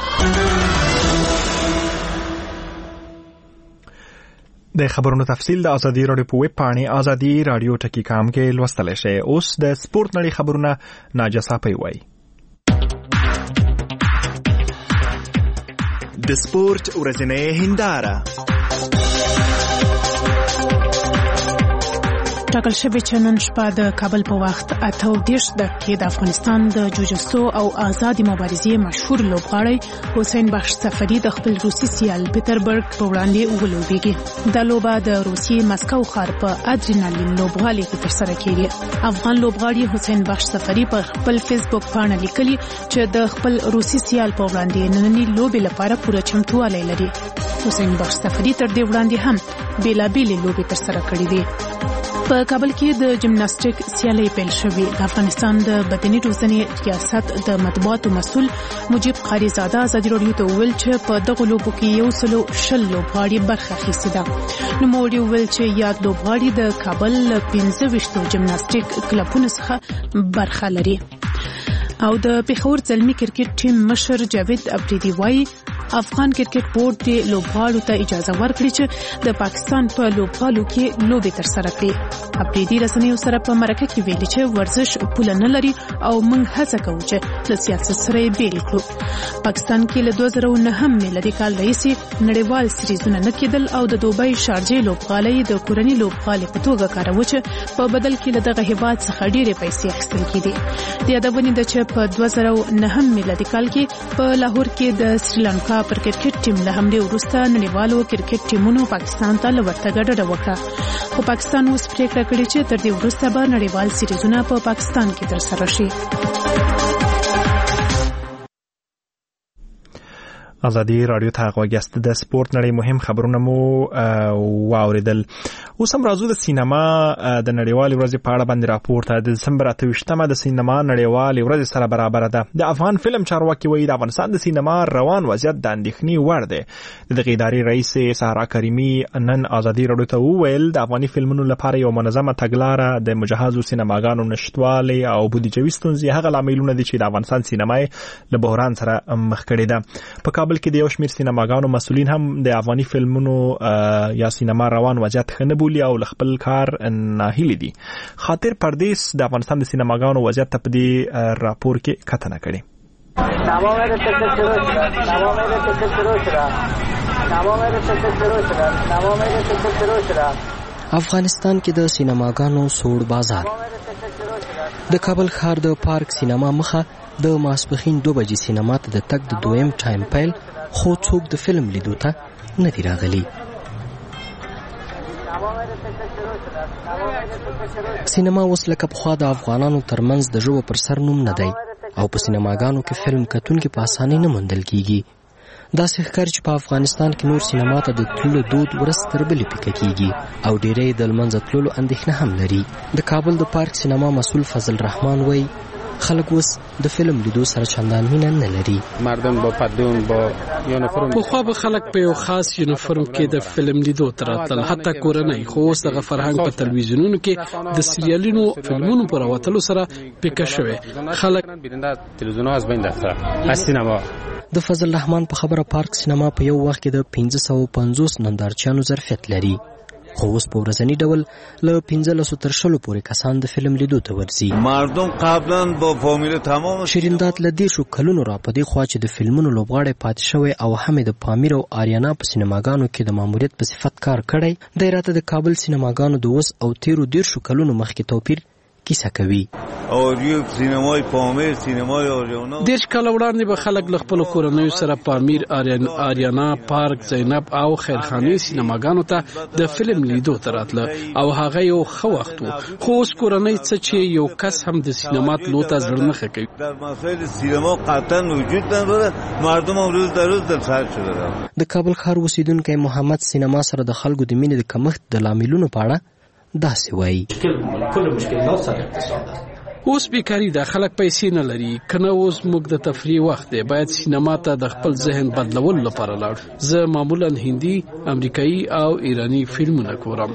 د خبرونو تفصیل د ازادي راډیو په ویب پاڼې ازادي راډیو ټکی کام کې لوستلی شئ. اوس د سپورت نړۍ خبرونه ناجیه صافی وایي. د سپورت ورځنۍ هنداره ټاکل شوی چې نن شپه د کابل په وخت 8:30 دقیقې د افغانستان د جوجستو او آزادي مبارزې مشهور لوبغاړی حسین بخش سفری د خپل روسي سیال پیټربرګ په وړاندې ولوبېږي. دا لوبه د روسي مسکو ښار په ادرینالین لوبغالي کې ترسره کیږي. افغان لوبغاړی حسین بخش سفری په خپل فیسبوک باندې لیکلي چې د خپل روسي سیال په وړاندې نننی لوبې لپاره پوره چمتووالی لري. حسین بخش سفری تر دې وړاندې هم بیلابېلې لوبې ترسره کړې دي. په کابل کې د جمناستیک سیالۍ پیل شوې. د افغانستان د بدني روزنې ریاست د مطبوعاتو مسؤل مجيب قاری زاده ازادي راډیو ته ویل چې په دغه لوبو کې 120 لوبغاړي برخه اخیستې ده. نو موږ ویل چې یاد لوبغاړي د کابل 15 جمناستیک کلبونو څخه برخه لري. او د پیښور زلمی کرکټ ټیم مشر جاوید افریدي وايي افغان کرکټ بورډ د لوبغاړو ته اجازه ورکړي چې د پاکستان په لوبغالو کې لوبې ترسره کړي. افریدي رسنیو سره په مرکه کې ویلي چې ورزش پوله نه لري او موږ هڅه کوو چې له سیاست سره یې بیل کړو. پاکستان کې له 2009 میلادي کال راهیسې نړیوال سریزونه نه کېدل او د دوبۍ شارجې لوبغالۍ د کورني لوبغالۍ په توګه کاروي چې په بدل کې له دغه هیواد څخه ډېرې پیسې اخیستل کېدې. د یادونې ده چې په 2009 میلادي کال کې په لاهور کې د سریلانکا پر کرکټ ټیم له حملې وروسته نړیوالو کرکټ ټیمونو پاکستان ته له ورتګ ډډه وکړه. خو پاکستان اوس پریکړه کړې چې تر دې وروسته به نړیوال سریزونه په پاکستان کې ترسره شي. ازادي راډیو ته غوږیاست. د سپورت نړۍ مهم خبرونه مو واوریدل. اوس هم راځو د سینما د نړیوالې ورځې په اړه باندې راپور ته. د دسمبر 28مه د سینما نړیوالې ورځې سره برابر ده. د افغان فلم چارواکي وایي د افغانستان د سینما روان وضعیت د اندېښنې وړ دی. د دغې ادارې رئیس صحرا کریمي نن ازادي راډیو ته وویل د افغاني فلمونو لپاره یو منظمه تګلاره د مجهزو سینماګانو نشتوالی او بودیجوي ستونزې هغه لاملونه دي چې د افغانستان سینما له بحران سره مخ کړي ده. په کابل کې د یو شمېر سینماګانو مسؤلین هم د افغاني فلمونو یا سینما روان وضعیت ښه نه بولي او خپل کار ناهیلي دي. خاطر پردیس د افغانستان د سینماګانو وضعیت ته په دې راپور کې کتنه کړې. افغانستان کې د سینماګانو سوړ بازار. د کابل ښار د پارک سینما مخه د ماسپښین 2 بجې سینما ته د تګ د دویم ټایم پیل، خو څوک د فلم لیدو ته نه دي راغلي. سینما اوس لکه پخوا د افغانانو ترمنځ د ژبو پر سر نوم نه دی او په سینماګانو کې فلم کتونکي په اسانۍ نه موندل کیږي. داسې ښکاري چې په افغانستان کې نور سینما ته د تللو دود ورځ تر بلې پیکه کیږي او ډیری د لمنځه تللو اندېښنه هم لري. د کابل د پارک سینما مسؤل فضل رحمان وایي خلک اوس د فلم لیدو سره چندان مینه نه لري. مردم با پدلون با یونیفرم پخوا به خلک په یو خاص یونیفرم کې د فلم لیدو ته راتلل، حتی کورنۍ. خو اوس دغه فرهنګ په تلویزیونونو کې د سریالونو فلمونو پر راوتلو سره پیکه شوی. خلک تلویزیون از بین رفته از سینما. د فضل رحمان په خبره پارک سینما په یو وخت کې د 550 نندارچیانو ظرفیت لري، خو اوس په ورځنی ډول له 15 تر 20 پورې کسان د فلم لیدو ته ورځي. مردم قبلا با فامیل تمام شیریندات له 10 کلونو را په دې خوا چې د فلمونو لوبغاړی پاتې شوی او هم د پامیر او آریانا په سینماګانو کې د ماموریت په صفت کار کړی دی، راته د کابل سینماګانو د اوس او 13 کلونو مخکې توپیر کیسه کوي. او یو سینمای پامیر، سینمای آریانا 10 کال وړاندې به خلک له خپل کورنیو سره پامیر، آریانا، پارک، زینب او خیرخانه سینماګانو ته د فلم لیدو ته راتله او هغه یو ښه وخت و. خو اوس کورنۍ څه چې یو کس هم د سینما تلو ته زړه نه ښه کوي. در مسائل سینما قطعا وجود نداره، مردم هم روز در روز دلسرد شده. د کابل ښار اوسیدونکی محمد سینما سره د خلکو د مینې د کمښت د لاملونو په اړه داسې وایي. اوس بیکاری ده، خلک پیسې نه لري، کنه اوس موږ د تفریح وخت دی، باید سینما ته د خپل ذهن بدلولو لپاره لاړ. زه معمولا هندي، امریکایي او ایرانی فلمونه ګورم.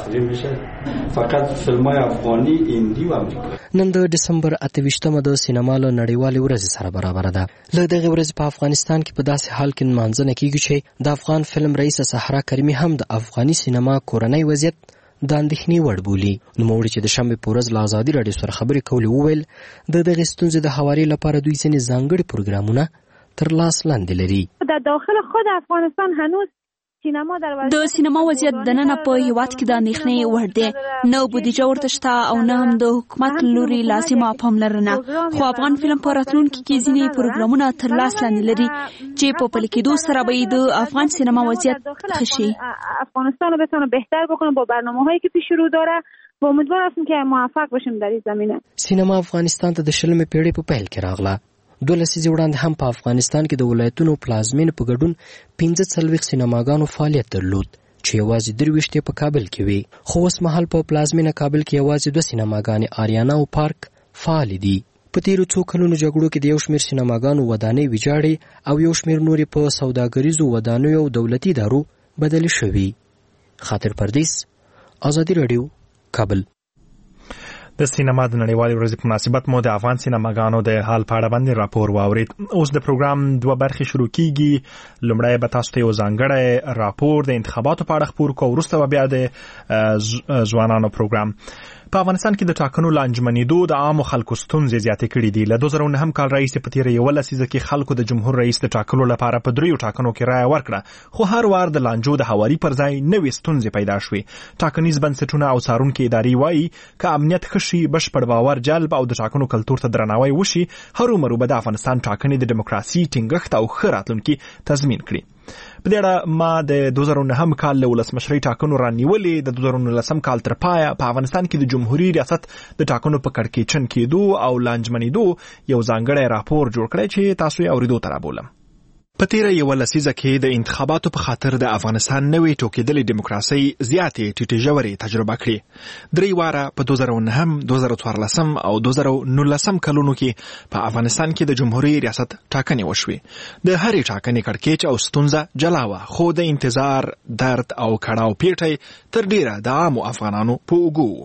فقط فلمای افغاني، هندي او امریکایي. نن د دسمبر 28مه د سینما له نړیوالې ورځې سره برابر ده. له دغه ورځې په افغانستان کې په داسې حال کې نمانځنه کیږي چې د افغان فلم رئیس صحرا کریمي هم د افغاني سینما کورنۍ وضعیت د اندېښنې وړ بولي. نوموړي چې د شنبې په ورځ له ازادي راډیو سره خبرې کولې وویل د دغې ستونزې د هواري لپاره دوی ځینې ځانګړي پروګرامونه تر لاس لاندې لري. در داخل خود افغانستان هنوز د سینما وضعیت د نن په هیواد کې د اندېښنې وړ دی. نو بودیجه ورته شته او نه هم د حکومت لوري لازمه پاملرنه. خو افغان فلم په راتلونکي کې ځینې پروګرامونه تر لاس لاندې لري چې په پلي کېدو سره به د افغان سینما وضعیت ښه شي. افغانستان رو بتونه بهتر بکنه با برنامه‌هایی که پیش رو داره و امیدوار هستم که موفق بشیم در این زمینه. سینما افغانستان ته د 20مې پیړۍ په پیل کې راغله. 2 لسیزې وړاندې هم په افغانستان کې د ولایتونو پلازمینې په ګډون 45 سینماګانو فعالیت درلود چې یوازې 23 په کابل کې وي. خو اوس مهال په پلازمینه کابل کې یوازې 2 سینماګانې آریانا او پارک فعال دي. په تیرو څو کلونو جګړو کې د یو شمېر سینماګانو ودانۍ ویجاړې او یو شمېر نورې په سوداګریزو ودانیو او دولتي ادارو بدلې شوي. خاطر پردیس، ازادي راډیو، کابل. د سینما د نړیوالې ورځې په مناسبت مو د افغان سینماګانو د حال په اړه باندې راپور واورید. اوس د پروګرام 2 برخې شروع کیږي. لومړی به تاسو ته یو ځانګړی راپور د انتخاباتو په اړه خپور کوو، وروسته به بیا د ځوانانو پروګرام. په افغانستان کې د ټاکنو له انجمنېدو د عامو خلکو ستونزې زیاتې کړي دي. له 2009 کال راهیسې په تېره 11 لسیزه کې خلکو د جمهور رئیس د ټاکلو لپاره په 3 ټاکنو کې رایه ورکړه، خو هر وار د لانجو د هواري پر ځای نوې ستونزې پیدا شوې. ټاکنیز بنسټونه او څارونکي ادارې وایي که امنیت ښه شي، بشپړ باور جلب او د ټاکنو کلتور ته درناوی وشي، هرومرو به د افغانستان ټاکنې د ډیموکراسي ټینګښت او ښه راتلونکي تضمین کړي. په دې اړه ما د 2009 کال له ولسمشرۍ ټاکنو رانیولې د 2019 کال تر پایه په افغانستان کې د جمهوریت ریاست د ټاکنو په کړکېچن کېدو او لانجمنېدو یو ځانګړی راپور جوړ کړی چې تاسو یې اورېدو ته رابولم. په تیره 11 لسیزه کې د انتخاباتو په خاطر د افغانستان نوې ټوکېدلې دیموکراسي زیاتې ټیټې ژورې تجربه کړې. 3 واره په 2009، 2014 او 2019 کلونو کې په افغانستان کې د جمهوریت ریاست ټاکنې وشوې. د هرې ټاکنې کړکېچ او ستونزه جلا وه، خو د انتظار، درد او کړاو پیټی تر ډیره د عامو افغانانو په اوږو.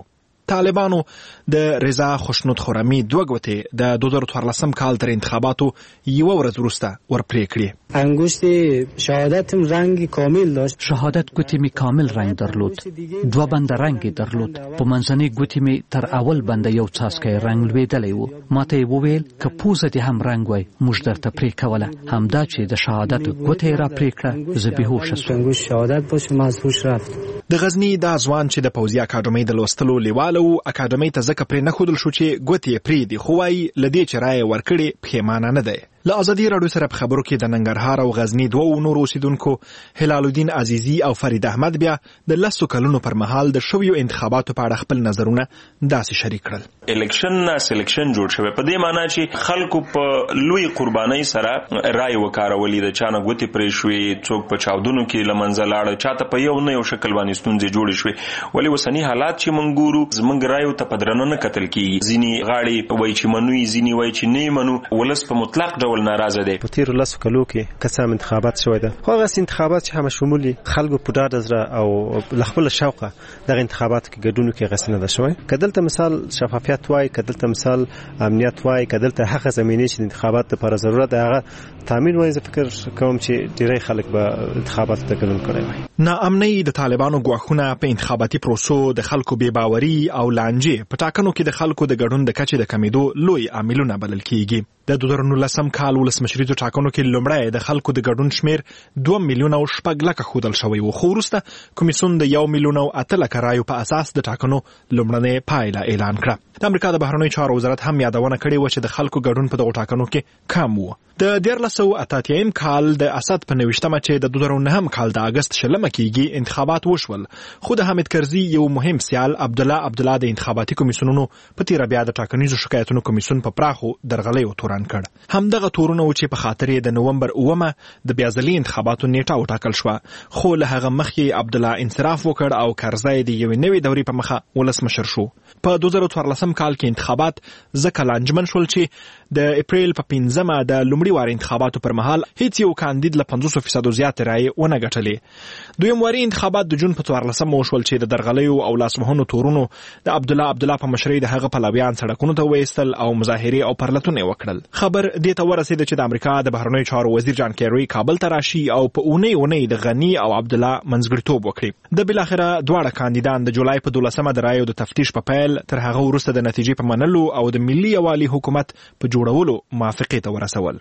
طالبانو د رضا خوشنود خرمي 2 ګوتې د 2014 کال تر انتخاباتو یو ورځ وروسته ورپرې کړې. انگشت شهادتم رنگ کامل داشت. شهادت ګوتې می کامل رنگ درلود. 2 بند رنگ درلود. په منځنۍ ګوتې می تر اول بند یو څاڅکی رنگ لوېدلی و. ماته وویل که پوزه دې هم رنگ وای موږ درته پرې کوله. همدا چې د شهادت ګوتې را پرې کړه زه بېهوشه شوم. شهادت باشه ما از هوش رفت. د غزني دا ځوان چې د پوځي اکاډمۍ د لوستلو لیواله و اکاډمۍ ته ځکه پرې نه ښودل شو چې ګوتې یې پرېږدي خو وایي له دې چې رایې ورکړې پښیمانه نه دی. له ازادي راډیو سره په خبرو کې د ننګرهار او غزني 2 نورو اوسیدونکو هلال الدین عزیزي او فرید احمد بیا د 10 کلونو پر مهال د شویو انتخاباتو په اړه خپل نظرونه داسې شریک کړل. الیکشن نه سلیکشن جوړ شوی په دې معنی چې خلکو په لوی قربانۍ سره رای وکارولې د چانه ګوتې پرې شوې څوک په چاودنو کې لمنځه لاړ چاته په یو نه یو شکل باندې ستونزې جوړې شوې ولی وسنی حالات چې مونږ ګورو زمونږ رایو ته په درنه نه کتل کیږي. ځینې غاړې وایي چې منوي ځینې وایي چې نه منو ولس په مطلق ډول ناراضه دی. په تیر 10 کلو کې قسم انتخابات شوی ده خو هغه انتخابات چې هم شمولي خلکو په ډاډ زره او خپل شوقه د انتخاباتو کې ګډون کې غسنه ده شوی. کدلته مثال شفافیت وای کدلته مثال امنیت وای کدلته حق زمینه چې انتخابات لپاره ضرورت ده هغه تامین وای. زه فکر کوم چې ډیری خلک به انتخابات ته ګډون کوي. ناامنۍ د طالبانو ګواښونه په انتخاباتي پروسو د خلکو بې باوري او لانجې په ټاکنو کې د خلکو د ګډون د کچې د کمیدو لوی عاملونه بلل کیږي. د 2019 کال ولسمشریزو ټاکنو کې لومړی د خلکو د ګډون شمیر 2 میلیونه او 6 لکه ښودل شوی و خو وروسته کمیسیون د 1 میلیون او 8 لکه رایو په اساس د ټاکنو لومړنۍ پایله اعلان کړه. د امریکا د بهرنیو چارو وزارت هم یادونه کړې و چې د خلکو ګډون په دغو ټاکنو کې کم و. د 1988 کال د اسد په 90مه چې د 2009 کال د اگست شلمه کېږي انتخابات وشول خو د حامد کرزي یو مهم سیال عبدالله د انتخاباتي کمیسیونونو په تیر بیا د ټاکنیزو شکایتونو کمیسیون په پراخو درغلیو تورن کړ. همدغه تورونه و چې په خاطر د نومبر 9مه د بیازلي انتخاباتو نیټه وټاکل شو خو له هغه مخکې عبدالله انصراف وکړ او کرزی د یوې نوې دورې په مخه ولسمشر شو. په 2014 کال کې انتخابات ځکه لانجمن شول چې د اپریل په 15مه د لومړي وار انتخاباتو پر مهال هیڅ یو کاندید له 50% زیات رایې ونه ګټلې. دویم واري انتخابات د جون په 14مه وشول چې د درغلیو او لاسوهنو تورونو د عبدالله په مشرۍ د هغه پلویان سړکونو ته وایستل او مظاهرې او پرلتونه وکړل. خبر دې ته ورسېد چې د امریکا د بهرنیو چارو وزیر جان کیری کابل ته راشي او په اونۍ د غنی او عبدالله منځګړیتوب وکړي. د بلاخره دواړه کاندیدان د جولای په 12مه د رایو د تفتیش په پیل تر هغه وروسته د نتیجې په منلو او د ملي یووالي حکومت په جوړولو موافقې ته ورسول.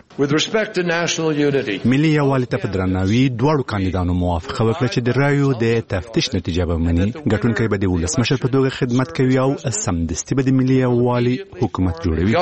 ملي یووالي ته په درناوي دواړو کاندیدانو موافقه وکړه چې د رایو د تفتیش نتیجه به مني. ګټونکی به د ولسمشر په توګه خدمت کوي او سمدستي به د ملي یووالي حکومت جوړوي.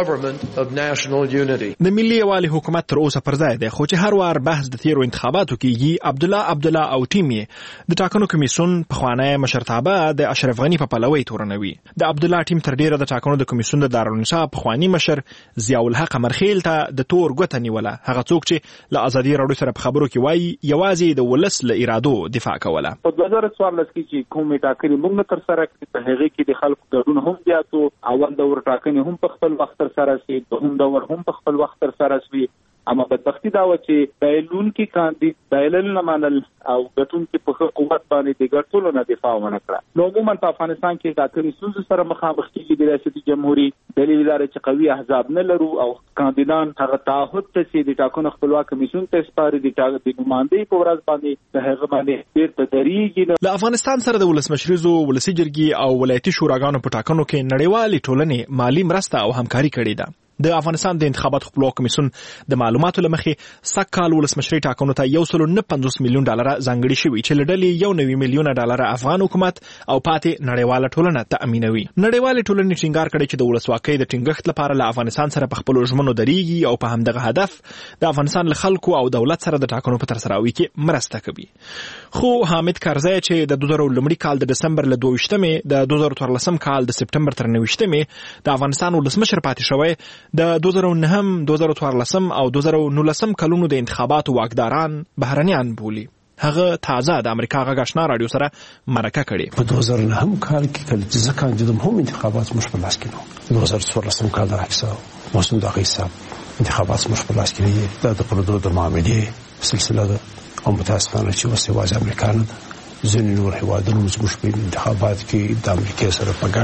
د ملي یووالي حکومت تر اوسه پر ځای دی خو چې هر وار بحث د تیرو انتخاباتو کېږي عبدالله او ټیم یې د ټاکنو کمیسیون پخوانی مشرتابه د اشرف غني په پلوۍ تورنوي. د عبدالله ټیم تر ډیره د ټاکنو د کمیسیون د دارالانشا پخوانی مشر ضیاء الحق مرخیل ته د تور ګوته نیوله. هغه څوک چې له ازادي راډیو سره په خبرو کې وایي یوازې د ولس له ارادو دفاع کوله. په 2014 کې چې کومې ټاکنې موږ تر سره کړې په هغه کې د خلکو ګډون هم زیاتو. اول دور ټاکنې هم په خپل وخت تر سره شي دوهم دور هم په خپل وخت تر سره شي. اما بدبختی دا و چې دایلون کې کاندید دایلل نه منل او ګټون کې په قوت باندې د ګټلو نه دفاع ونه کړه. نو عموما په افغانستان کې دا کومې ستونزې سره مخامخ کېږي د ریاست جمهوریت دلیل لري چې قوي احزاب نه لرو او کاندیدان هغه تعهد ته چې د ټاکنو خپلواک کمیسیون ته سپاري د نمائندې په ورځ باندې د هغه باندې ډېر تدریجي. له افغانستان سره د ولسمشریزو ولسي جرګې او ولایتي شوراګانو په ټاکنو کې نړیوالې ټولنې مالی مرسته او همکاري کړې ده. د افغانستان د انتخاباتو خپلواک کمیسیون د معلوماتو لمخې سکهال ولسمشری ټاکنو ته $150 میلیون ځانګړي شوي چې لډلې $1 میلیون افغان حکومت او پاتې نړیواله ټولنه تأمینوي. نړیواله ټولنه ټینګار کړي چې د ولسواکۍ د ټینګښت لپاره له افغانستان سره په خپل ژمنو درېږي او په همدغه هدف د افغانستان له خلکو او دولت سره د ټاکنو په ترسراوي کې مرسته کوي. خو حامد کرزی چې د 2000 کال د دسمبر له 22مې د 2014 کال د سپټمبر تر 29مې د افغانستان ولسمشر پاتې شوی د 2009 2014 او 2019 کلونو د انتخاباتو واکداران بهرنیان بولي. هغه تازه د امریکا غږ آشنا رادیو سره مرکه کړې. په 2009 کال کې کله چې ځکه کاندیدوم هم انتخابات مش په لاس کې نو 2014 کال راځي موسم د حساب انتخابات مش په لاس کې دی. د پردو د معاملې سلسله ده او متاسفانه چې وسوځ امریکایان ځینې نور هیوادونو زموږ په انتخابات کې د امریکا سره په ګډه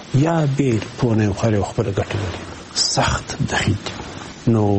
یا بیل پونه خو خپل ګټه لري سخت دخیل نو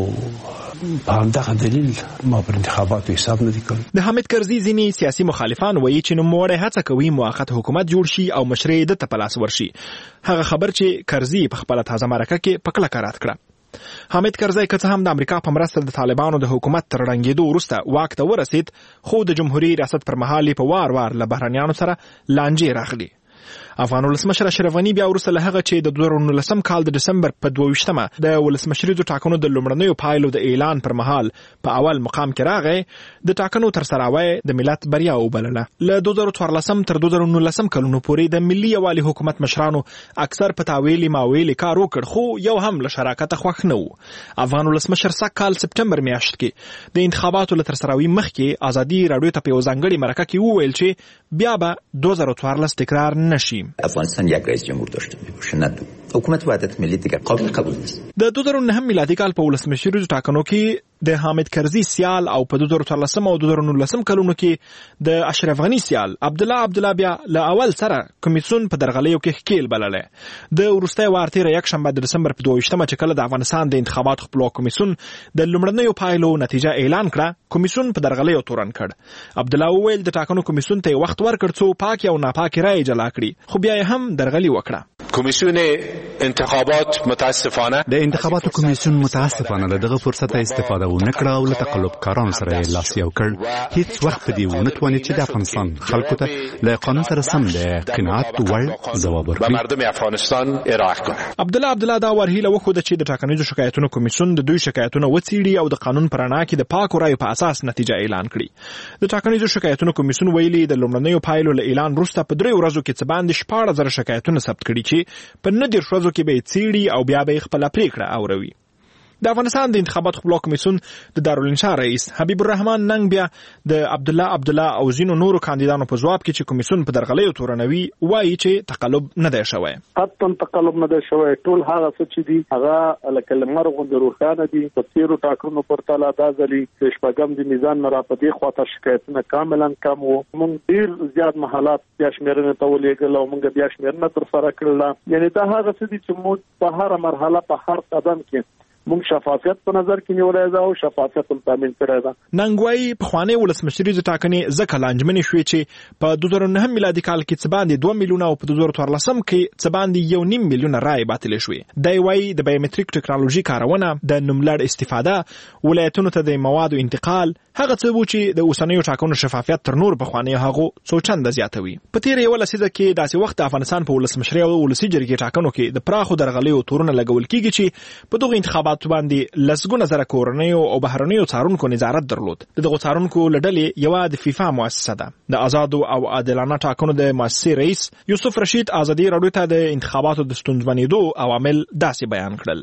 په همدغه دلیل ما پر انتخاباتو حساب نه دی کړی. د حامد کرزي ځینې سیاسي مخالفان وایي چې نوموړی هڅه کوي موقت حکومت جوړ شي او مشري د ته په لاس ورشي. هغه خبر چې کرزي په خپل تازه مرکه کې په کلکه رد کړه. حامد کرزي که څه هم د امریکا په مرسته د طالبانو د حکومت تر ړنګېدو وروسته واک ته ورسید، خو د جمهوریت ریاست پر مهال په وار له بهرنیانو سره لانجې راغلي. افغان ولسمشر اشرف غني بیا وروسته له هغه چې د 2019 کال د دسمبر په 22مه د ولسمشریزو ټاکنو د لومړنیو پایلو د اعلان پر مهال په اول مقام کې راغی، د ټاکنو ترسراوی د ملت بریا وبلله. له 2014 تر 2019 کلونو پورې د ملي یوالي حکومت مشرانو اکثر په تاویلي ماویلي کار وکړ، خو یو هم له شراکت خوښ نه و. افغان ولسمشر سږ سپټمبر میاشت کې د انتخاباتو له ترسراوي مخکې ازادي راډیو ته په یو ځانګړي مرکه کې وویل چې بیا به 2014 تکرار نشي. افغانستان یک رئیس جمهور داشته میباشه، نه دو. حکومت وحدت ملی دیگر قابل قبول نیست. د 2009 میلادي کال په ولسمشریزو ټاکنو کې د حامد کرزي سیال او په 2014 او 2019 کلونو کې د اشرف غني سیال عبدالله بیا له اول سره کمیسیون په درغلیو کې ښکیل بلله. د وروستۍ وار تېره یکشنبه د دسمبر په 22مه چې کله د افغانستان د انتخاباتو خپلواک کمیسیون د لومړنیو پایلو نتیجه اعلان کړه، کمیسیون په درغلیو تورن کړ. عبدالله وویل د ټاکنو کمیسیون ته وخت ورکړ څو پاک او ناپاک رای جلا کړي، خو بیا هم درغلي وکړه. کمیسیون انتخابات متاسفانه د انتخاباتو کمیسیون متاسفانه له دغه فرصت استفاده ونه کړه او له تقلبکارانو سره لاس یو کړ. هیڅ وخت په دې ونه توانید چې د افغانستان خلکو ته له قانون سره سم د قناعت وړ ځواب ورکړي. مردم افغانستان ارائه کړي. عبدالله دا ورهیله وښوده چې د ټاکنیزو شکایتونو کمیسیون د دوی شکایتونه وڅېړي او د قانون پر رڼا کې د پاکو رایو په اساس نتیجه اعلان کړي. د ټاکنیزو شکایتونو کمیسیون ویلي د لومړنیو پایلو له اعلان وروسته په 3 ورځو کې څه باندې 14,000 شکایتونه ثبت کړي چې په 19 ورځو کې به څېړي او بیا به خپل پریکړه اوروي. د افغانستان د انتخاباتو خپلواک کمیسیون د دارالانشا رئیس حبیب الرحمن ننګ بیا د عبدالله او ځینو نورو کاندیدانو په ځواب کې چې کمیسیون په درغلیو تورنوي وایي چې تقلب نه دی شوی. قطعا تقلب نه دی شوی. ټول هغه څه چې دي هغه لکه لمر غوندې روښانه دي. په تیرو ټاکنو پرتله دا ځلي د شپږم د میزان نه راپدې خواته شکایتونه کاملا کم وو. موږ ډېر زیات محلات بیا شمېرنې ته ولېږل او موږ بیا شمېرنه ترسره کړله. یعنې دا هغه څه دي چې موږ په هره مرحله په هر قدم کې موږ شفافیت په نظر کې نیولای دا او شفافیت هم تامین کړی دا. ننګوي پخوانی ولسمشریزو ټاکنې ځکه لانجمنې شوې چې په 2009 میلادي کال کې څه باندې 2 میلیونه او په 2014 کې څه باندې 1.5 میلیونه رای باطلې شوې. دی وايي د بایومټریک ټکنالوژي کارونه، د نوملړ استفاده، ولایتونو ته د موادو انتقال هغه څه وو چې د اوسنیو ټاکنو شفافیت تر نور پخوانی هغه څو چنده زیاتوي. په تیر یو لسیزه کې داسې وخت افغانستان په ولسمشري او ولسی جرګې ټاکنو کې د پراخو درغلیو تورونه لګول کیږي چې په دغه انتخاباتو باندې لسګونه زره کورنیو او بهرنیو څارونکو نظارت درلود. دغه څارونکو لړلې یو د فیفا مؤسسه ده. د آزادو او عادلانه ټاکنو د مؤسسې رئیس یوسف رشید ازادي راډیو ته د انتخاباتو د ستونزمنېدو عوامل داسې بیان کړل.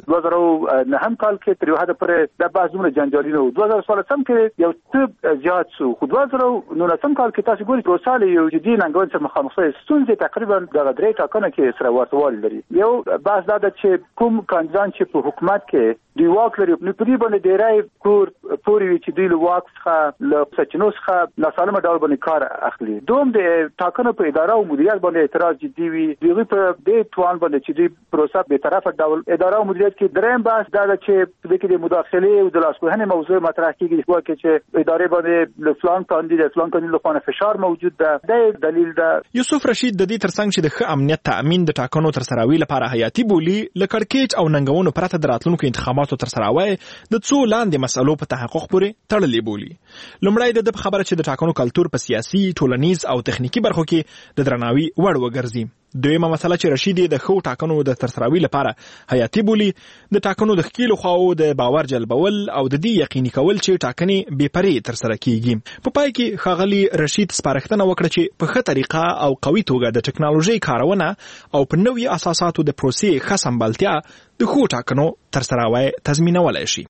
2009 کال کې تر یو حد پورې د بازمونه جنجالي نه و. 2014 کې یو څه زیات شو. خو 2019 کال کې تاسو ګورئ پروسال یو جدي ننګون سره مخامخ شوی. ستونزې تقریبا د درې ټاکنو کې سره ورته لري. یو بحث دا ده چې کوم کاندیدان چې په حکومت کې دی واک لري په دې باندې ډیرای پوري چې دی له واک څخه له سچنو څخه لا سالمه ډول باندې کار اخلي. دوم د ټاکنو په اداره او مدیریت باندې اعتراض جدي وي. دغه په دې توان باندې چې دی پروسه به طرفه ډول اداره او مدیریت کې درېم بحث دا چې د کې مداخله او د لاسوهنې موضوع مطرح کیږي چې ادارې باندې له فلان کاندید له فشار موجود ده. د دلیل ده. یوسف رشید د دې ترڅنګ چې د ښه امنیت تامین د ټاکنو ترسراوي لپاره حیاتي بولی لکړکېچ او ننګونو پرته د راتلونکو انتخاباتو ترسراوي د څو لاندې مسلو په تحقق پورې تړلې بولی. لومړی د خبره چې د ټاکنو کلتور په سیاسي، ټولنیز او تخنیکی برخو کې د درناوي وړ وګرځي. دویمه مسله چې رشید د ښو ټاکنو د ترسراوي لپاره حیاتي بولی د ټاکنو د ښکیلو خواو د باور جلبول او د دې یقیني کول چې ټاکنې بې پرې ترسره کیږي. په پای کې ښاغلي رشید سپارښتنه وکړه چې په ښه طریقه او قوي توګه د ټکنالوژي کارونه او په نوي اساساتو د پروسې ښه سمبالتیا د ښو ټاکنو ترسراوي تضمینولی شي.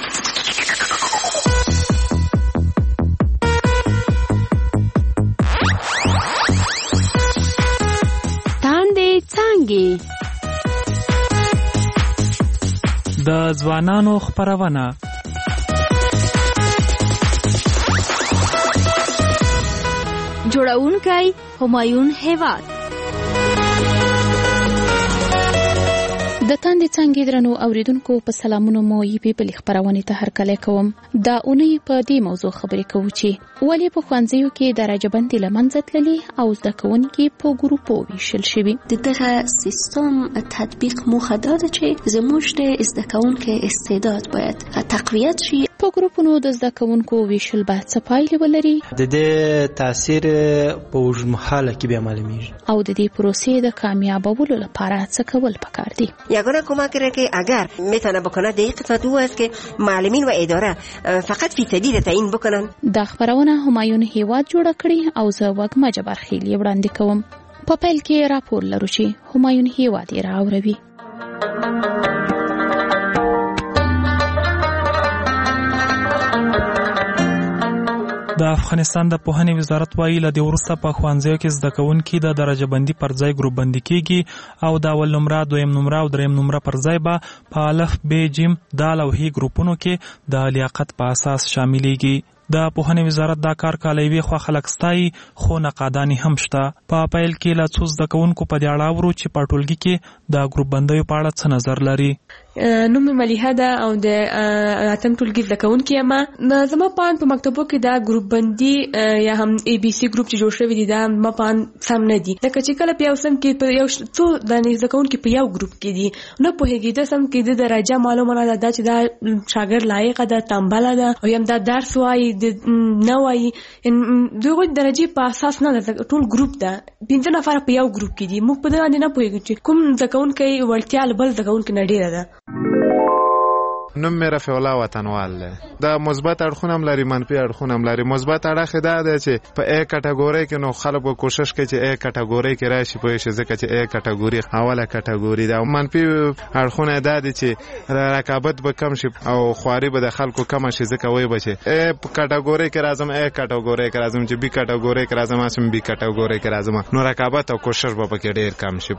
د ځوانانو خپرونه جوړونکی همایون هیواد د تاندې څنګه درنو اوریدونکو په سلامونو مو یې په خبرونه ته هرکلی کوم. دا اونۍ په دې موضوع خبرې کوو چې ولې په ښوونځیو کې درجه بندي لمنځه تللې او زده کوونکي په ګروپو ویشل شوي. دغه سیستم تطبیق موخه دا ده چې زموږ د زده کوونکو استعداد باید تقویت شي. په ګروپونو د زده کوونکو ویشل باید څه پایلې ولري. د دې تاثیر په اوږدمهاله کې به معلومیږي او د دې پروسې د کامیابولو لپاره څه کول پکار دي. یگانه کمک را که اگر میتونه بکنه در این قسمت او است که معلمین و اداره فقط فیصدی را تعیین بکنن. دا خبرونه همایون هیواد جوړه کړي او زه وګمه جبرخیل وړاندې کوم. په پیل کې راپور لرو چې همایون هیواد یې راوړوي. د افغانستان د پوهنې وزارت وایي له دې وروسته په ښوونځیو کې زده کوونکي د درجه بندي پر ځای ګروپ بندي کیږي او د اول نمره، دویم نمره او دریم نمره پر ځای به په الف، ب، جیم، دال او هی ګروپونو کې د لیاقت په اساس شاملېږي. د پوهنې وزارت دا کار کالوي خو خلک ستایي خو نقادانی هم شته. په پیل کې لا څو زده کوونکو په دې اړه ورو چې په ټولګي کې د ګروپ بندیو په اړه څه نظر لري. نوم ملیحه ده او د اتم ټولګي زده کوونکې یم. زما په مکتبو کې دا ګروپ بندي یا هم ای بي سي ګروپ چې جوړ شوی دی دا ما په سم نه دي. لکه چې کله په یو سم کې په یو څو د زده کوونکو په یو ګروپ کې دي نو په هغې د سم کې د درجه معلومه نه ده چې دا شاګرد لایق ده، تنبله ده او یم دا درس وایي نه وایي. دوی درجه په اساس نه ده، ټول ګروپ ده، 15 نفر په یو ګروپ کې دي. موږ په دې باندې نه پوهیږو چې کوم زده کوونکی وړتیا له بل زده کوونکي نه ډیره ده. نوم مې رفیع الله وطنوال دی. دا مثبت اړخونه هم لري، منفي اړخونه هم لري. مثبت اړخ دا دی چې په ا کټګوري کې نو خلک کوشش کوي چې ا کټګوري کې راشي پوه شي، ځکه چې ا کټګوري اوله کټګوري ده. منفي اړخونه دا دي چې رقابت به کم شي او خواري به د خلکو کم شي، ځکه وایي به چې ا کټګوري کې راځم، ا کټګوري کې راځم، چې بي کټګوري کې راځم، اسم بي کټګوري کې راځم، نو رقابت او کوشش به پکې ډیر کم شي.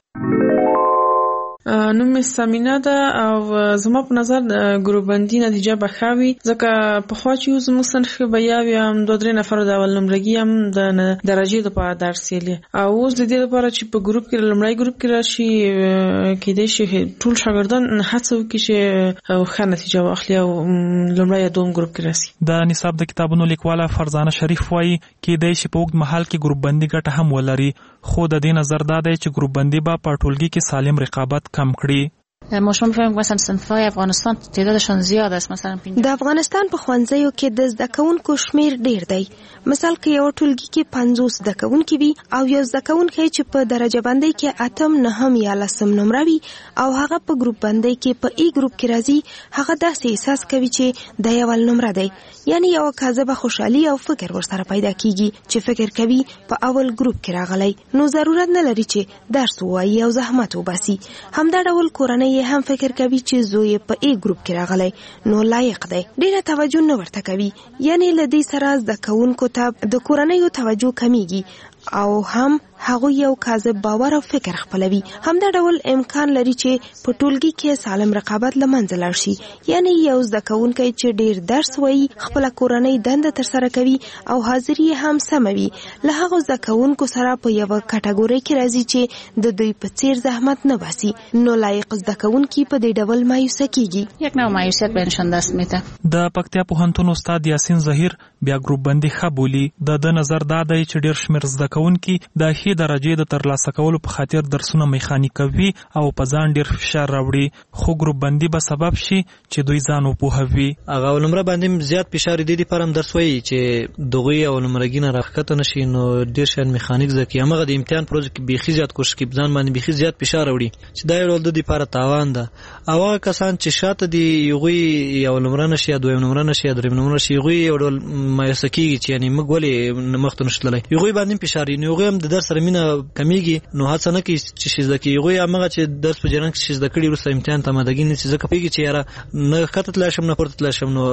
نوم سمینه ده او زما په نظر ګروپ بندي نتیجه به ښه وي، ځکه پخوا چې یو زموږ صنف کې به یو هم 2-3 نفر د اول نمرګي هم د درجې لپاره درس یلي، او اوس د دې لپاره چې په ګروپ کې لومړی ګروپ کې راشي کېدای شي ټول شاګردان هڅه وکړي چې ښه نتیجه واخلي او لومړی یا دوم ګروپ کې راشي. د نصاب د کتابونو لیکواله فرزانه شریف وایي کېدای شي په اوږد مهال کې ګروپ بندي ګټه هم ولري، خو د دې نظر دا دی چې ګروپ بندي به په ټولګي کې سالم رقابت کم کړي. ما شما می‌فهمیم مثلا صنف‌های افغانستان تعدادشان زیاد است. مثلا د افغانستان په ښوونځیو کې د زده کوونکو شمیر ډیر دی. مثال کې یو ټولګي کې 50 زده کوونکي وي او یو زده کوونکی چې په درجه بندۍ کې اتم، نهم یا لسم نمره وي او هغه په ګروپ بندۍ کې په ای ګروپ کې راځي، هغه داسې احساس کوي چې د اول نمره دی. یعنی یو کاذبه خوشحالي او فکر ورسره پیدا کیږي چې فکر کوي په اول ګروپ کې راغلی، نو ضرورت نه لري چې درس ووایي او زحمت وباسي. همدا ډول کورنۍ هم فکر کوي چې زوی په ای ګروپ کې راغلی نو لایق دی، ډیره توجه نه ورته کوي. یعنی لدی سره زده کوونکو ته د کورنۍ توجه کمیږي او هم هغه یو کاذب باور او فکر خپلوي. همدا ډول امکان لري چې په ټولګي کې سالم رقابت لمنځه لاړ شي. یعنی یو زده کوونکی چې ډیر درس وایي، خپل کورنۍ دنده تر سره کوي او حاضری هم سموي، له هغه زده کوونکو سره په یو کټګوري کې راځي چې د دوی په څیر زحمت نه باسي، نو لایق زده کوونکی په دې ډول مایوسه کیږي. یک نوع مایوسیت بهشون دست میده. د پکتیا پوهنتون استاد یاسین ظهیر بیا ګروپ بندي ښه بولي. د نظر دا دی چې ډیر شمیر زده کوونکي د ښې درجې د ترلاسه کولو په خاطر درسونه میخانیکوي او په ځان ډیر فشار راوړي، خو ګروپ بندي به سبب شي چې دوی ځان وپوهوي. هغه ولمره باندې زیات فشار دی لپاره هم درس وایي چې دغوی او لمرګي نه راخته نشي، نو ډیر شان میخانیک ځکه هغه د امتحان پروژه کې بيخي زیات کوشش کوي، ځان باندې بيخي زیات فشار راوړي چې دا یو د لپاره تاوان ده. او هغه کسان چې شاته دی یوغي یو لمره نشي یا دویم نمره نشي یا دریم نمره نشي، یوغي یو ډول مایوسکی چې یعنی موږ ولې مخته نشلای، یوغي باندې فشار نه، یوغي هم د درس سره مینه کمیږي، نو هڅه نه کوي چې شزده کې یوغي هغه چې درس په جنن کې شزده کړي ورسره امتحان ته مدګی نه چې ځکه پیږي چې یاره نه خطت لاشم نه پرتت لاشم، نو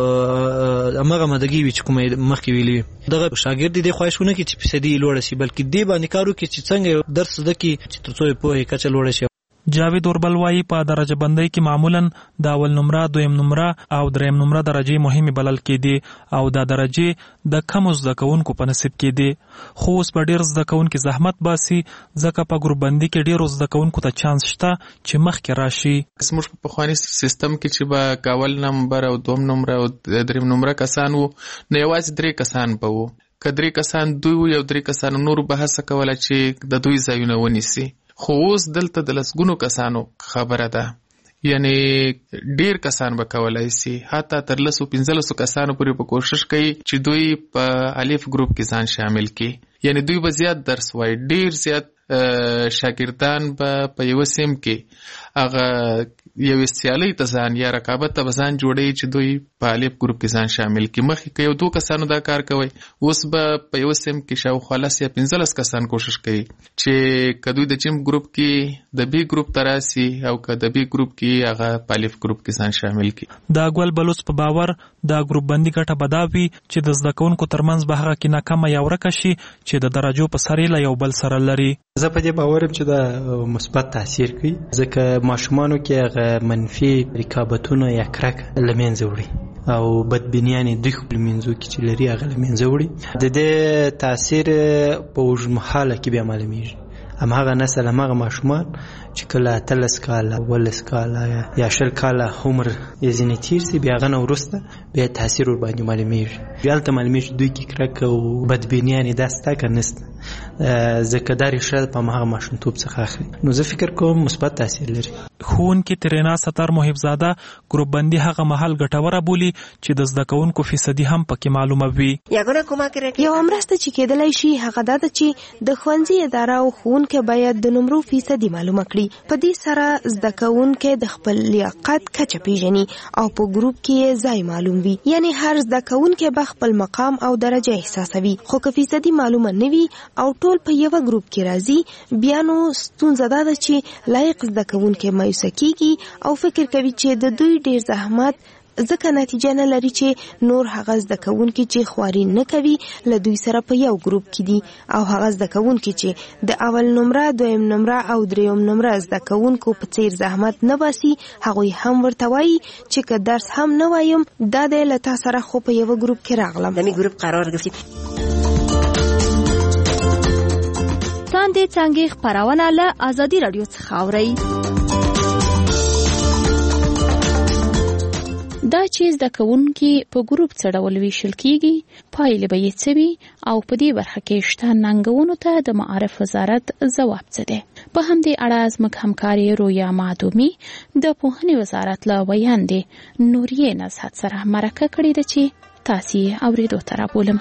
هغه مدګی وي چې کومه مخکې ویلي دغه شاګرد دې خواهشونه کې چې فیصدي لوړ شي، بلکې دې باندې کارو کې چې څنګه درس زده کی چې ترڅو په کچه لوړ شي. جاوید اوربل وايي په درجه بندۍ کې معمولا د اول نمره، دویم نمره او دریم نمره درجه مهمه بلل کېدي او دا درجه د کم زده کوونکو په نصیب کېدي. خو اوس په ډیر زده کوونکو زحمت باسي ځکه په ګروپ بندي کې ډیر زده کوونکو ته چانس شته چې مخکې راشي. زموږ په پخواني سیستم کې چې به اول نمبر او دوم نمره او دریم نمره کسان وو، نو یوازې 3 کسان به وو. که 3 کسان دوی یو 3 کسان نور به هڅه کوله چې د دوی ځایونه ونیسي. خو اوس دلته د لسګونو کسانو خبره ده، یعنی ډیر کسان به کولای شي، حتی تر 15 کسانو پورې په کوشش کوي چې دوی په الف ګروپ کې ځان شامل کړي. یعنی دوی به زیات درس وایي، ډیر زیات شاګردان به په یو سیم کې هغه یو سیالي ته ځان یا رقابت ته ځان جوړي چې دوی په الف ګروپ کې ځان شامل کړي. مخکې که یو 2 کسانو دا کار کوي، اوس به په یو سیم کې شاوخوا 10 یا 15 کسان کوشش کوي چې که دوی د جیم ګروپ کې د بی ګروپ ته راسي او که د بی ګروپ کې هغه په الف ګروپ کې ځان شامل کړي. د ګل بلوچ په باور د ګروپ بندي ګټه بداوي چې د زده کوونکو ترمنځ به هغه کې ناکامه یا ورکه شي چې د درجو په سر له یو بل سره لري. زه په دې باور یم چې دا مثبت تاثیر کوي، ځکه ماشومانو کې هغه منفي رقابتونه یا کرکه له منځه وړي او بدبینیانې دوی خپل منځو کې چې لري هغه له منځه وړي. د دې تاثیر په اوږدمهاله کې بیا معلومیږي. هماغه نسل، هماغه ماشومان چې کله 13 کاله 14 کاله یا 20 کاله عمر یې ځینې تیر سي، بیا هغه نه وروسته بیا تاثیر ور باندې معلومیږي. بیا هلته معلومیږي دوی کې کرکه او بدبینیانې دا سته که نسته، ځکه دا ریښه په هماغه ماشومتوب څخه اخلي. نو زه فکر کوم مثبت تاثیر لري. ښوونکي ترینا ستار محبزاده ګروپ بندي هغه مهال ګټوره بولي چې د زده کوونکو فیصدي هم پکې معلومه وي. یو مرسته چې کېدلی شي هغه دا ده چې د ښوونځي اداره او ښوونکي باید د نمرو فیصدي معلومه کړي. په دې سره زده کوونکي د خپل لیاقت کچه پیژني او په ګروپ کې ځای معلوم وي. یعنی هر زده کوونکي به خپل مقام او درجه احساسوي. خو که فیصدي معلومه نه وي او ټول په یو ګروپ کې راځي، بیا نو ستونزه دا ده چې لایق زده کوونکي مایوسه کیږي او فکر کوي چې د دوی ډیر زحمت ځکه نتیجه نه لري چې نور هغه زده کوونکي چې خواري نه کوي له دوی سره په یو ګروپ کې دي، او هغه زده کوونکي چې د اول نمره، دویم نمره او دریم نمره زده کوونکو په څیر زحمت نه باسي، هغوی هم ورته وایي چې که درس هم نه وایم دا دی له تا سره خو په یو ګروپ کې راغلم. دمی ګروپ قرار گرفتیم. تاندې څنګه خبرونه له ازادي رادیو څخه اورئ. دا چې زده کوونکي په ګروپ څه ډول ویشل کیږي، پایلې به یې څه وي او په دې برخه کې شته ننګونو ته د معارف وزارت ځواب څه دی. په همدې اړه زموږ همکارې رویا معدومي د پوهنې وزارت له ویاندې نوریې نزهت سره مرکه کړې ده چې تاسې یې اورېدو ته رابولم.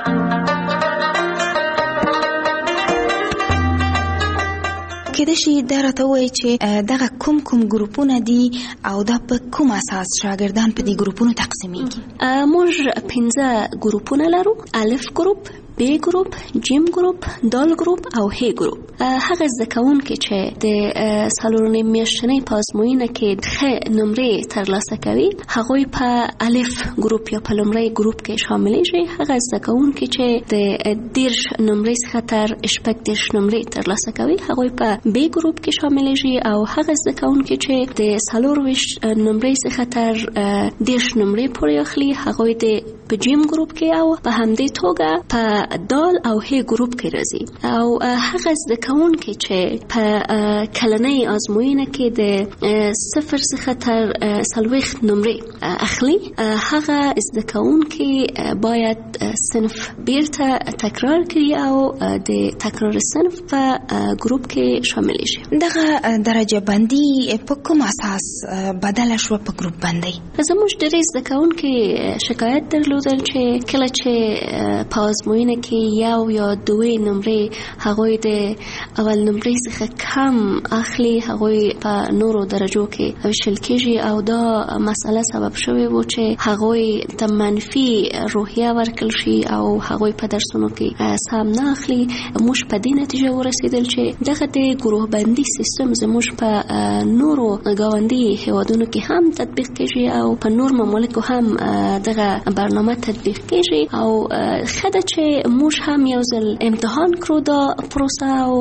کېدای شي دا راته ووایي چې دغه کوم ګروپونه دي او دا په کوم اساس شاګردان په دې ګروپونو تقسیمیږي؟ موږ 15 ګروپونه لرو: الف ګروپ، بی ګروپ، جیم ګروپ، دال ګروپ او هی ګروپ. هغه زده کوونکي چې د څلورنۍ میاشتنۍ په ازموینه کې ښه نمرې ترلاسه کوي، هغوی په الف ګروپ یا په لومړی ګروپ کې شاملیږي. هغه زده کوونکي چې د 10 نمرې څخه تر 14 نمرې ترلاسه کوي، هغوی په بی ګروپ کې شاملیږي. او هغه زده کوونکي چې د 24 نمرې څخه تر 10 نمرې پورې اخلي، هغوی د په جیم ګروپ کې او په همدې توګه په دال او هی ګروپ کې راځي. او هغه زده کوونکي چې په کلنۍ ازموینه کې د 0 څخه تر 40 نمرې اخلي، هغه زده کوونکي باید صنف بیرته تکرار کړي او د تکرار صنف په ګروپ کې شامل شي. دغه درجه بندي په کوم اساس بدل شو په ګروپ بندي؟ زموږ ډېر زده کوونکي شکایت درلودل چې کله چې په ازموینه کې یو یا دوه نمرې هغوی د اول نمرې څخه کم اخلي، هغوی په نورو درجو کې ویشل کېږي. او دا مسله سبب شوی و چې هغوی ته منفي روحیه ورکړل شي او هغوی په درسونو کې سم نه اخلي. موږ په دې نتیجه ورسېدل چې دغه د ګروه بندي سیستم زموږ په نورو ګاونډي هیوادونو کې هم تطبیق کېږي او په نور ممالکو هم دغه برنامه تطبیق کېږي. او ښه ده چې موږ هم یو ځل امتحان کړو دا پروسه او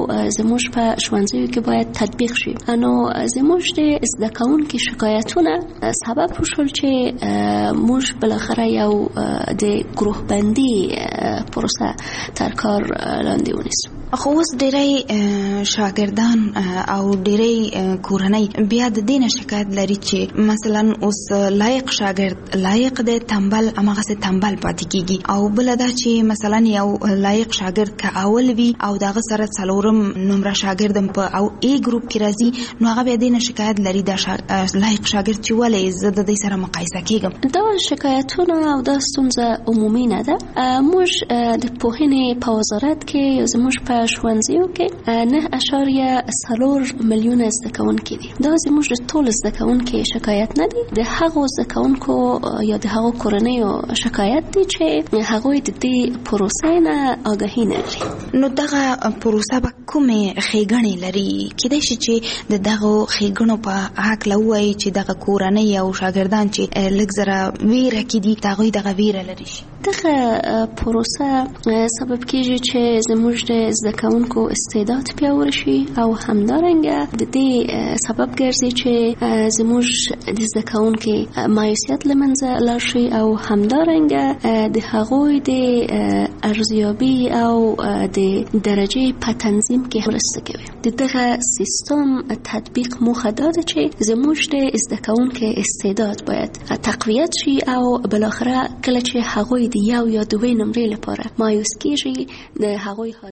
زموږ په ښوونځیو کې باید تطبیق شي. نو زموږ د زده کوونکو شکایتونه سبب شول چې موږ بالاخره یو د ګروپ بندي پروسه تر کار لاندې ونیسو. خو اوس ډېری شاګردان او ډېری کورنۍ بیا د دې نه شکایت لري چې مثلا اوس لایق شاګرد لایق دی، تنبل هماغسې تنبل پاتې کېږي، او بله دا چې مثلا یو لایق شاګرد که اول وي او د هغه سره څلورم نمره شاګرد هم په او ای ګروپ کې راځي، نو هغه بیا دې نه شکایت لري دا لایق شاګرد چې ولې زه د دې سره مقایسه کېږم. دا شکایتونه او دا ستونزه عمومي نه ده. موږ د پوهنې په وزارت کې زموږ په ښوونځیو کې 9.4 میلیون زده کوونکي دي. دا زموږ د ټول زده کوونکو شکایت نه دي، د هغو زده کوونکو یا د هغو کورنیو شکایت دي چې هغوی د دې پروسې نه آګاهي نه لري. نو دغه پروسه به کومې ښېګڼې لري؟ کېدای شي چې د دغو ښېګڼو په هکله ووایي چې دغه کورنۍ او شاګردان چې لږ زره ویره کې دي د هغوی دغه ویره لري شي. دغه پروسه سبب کېږي چې زموږ د زده کوونکو استعداد پیاوړی شي او همدارنګه د دې سبب ګرځي چې زموږ د زده کوونکو مایوسیت له منځه لاړ شي او همدارنګه د هغوی د ارزیابي او د درجې په تنظیم کې مرسته کوي. د دغه سیستم تطبیق موخه دا ده چې زموږ د زده کوونکو استعداد باید تقویت شي او بالاخره کله چې هغوی د یو یا دوه نمرې لپاره مایوس کېږي د هغوی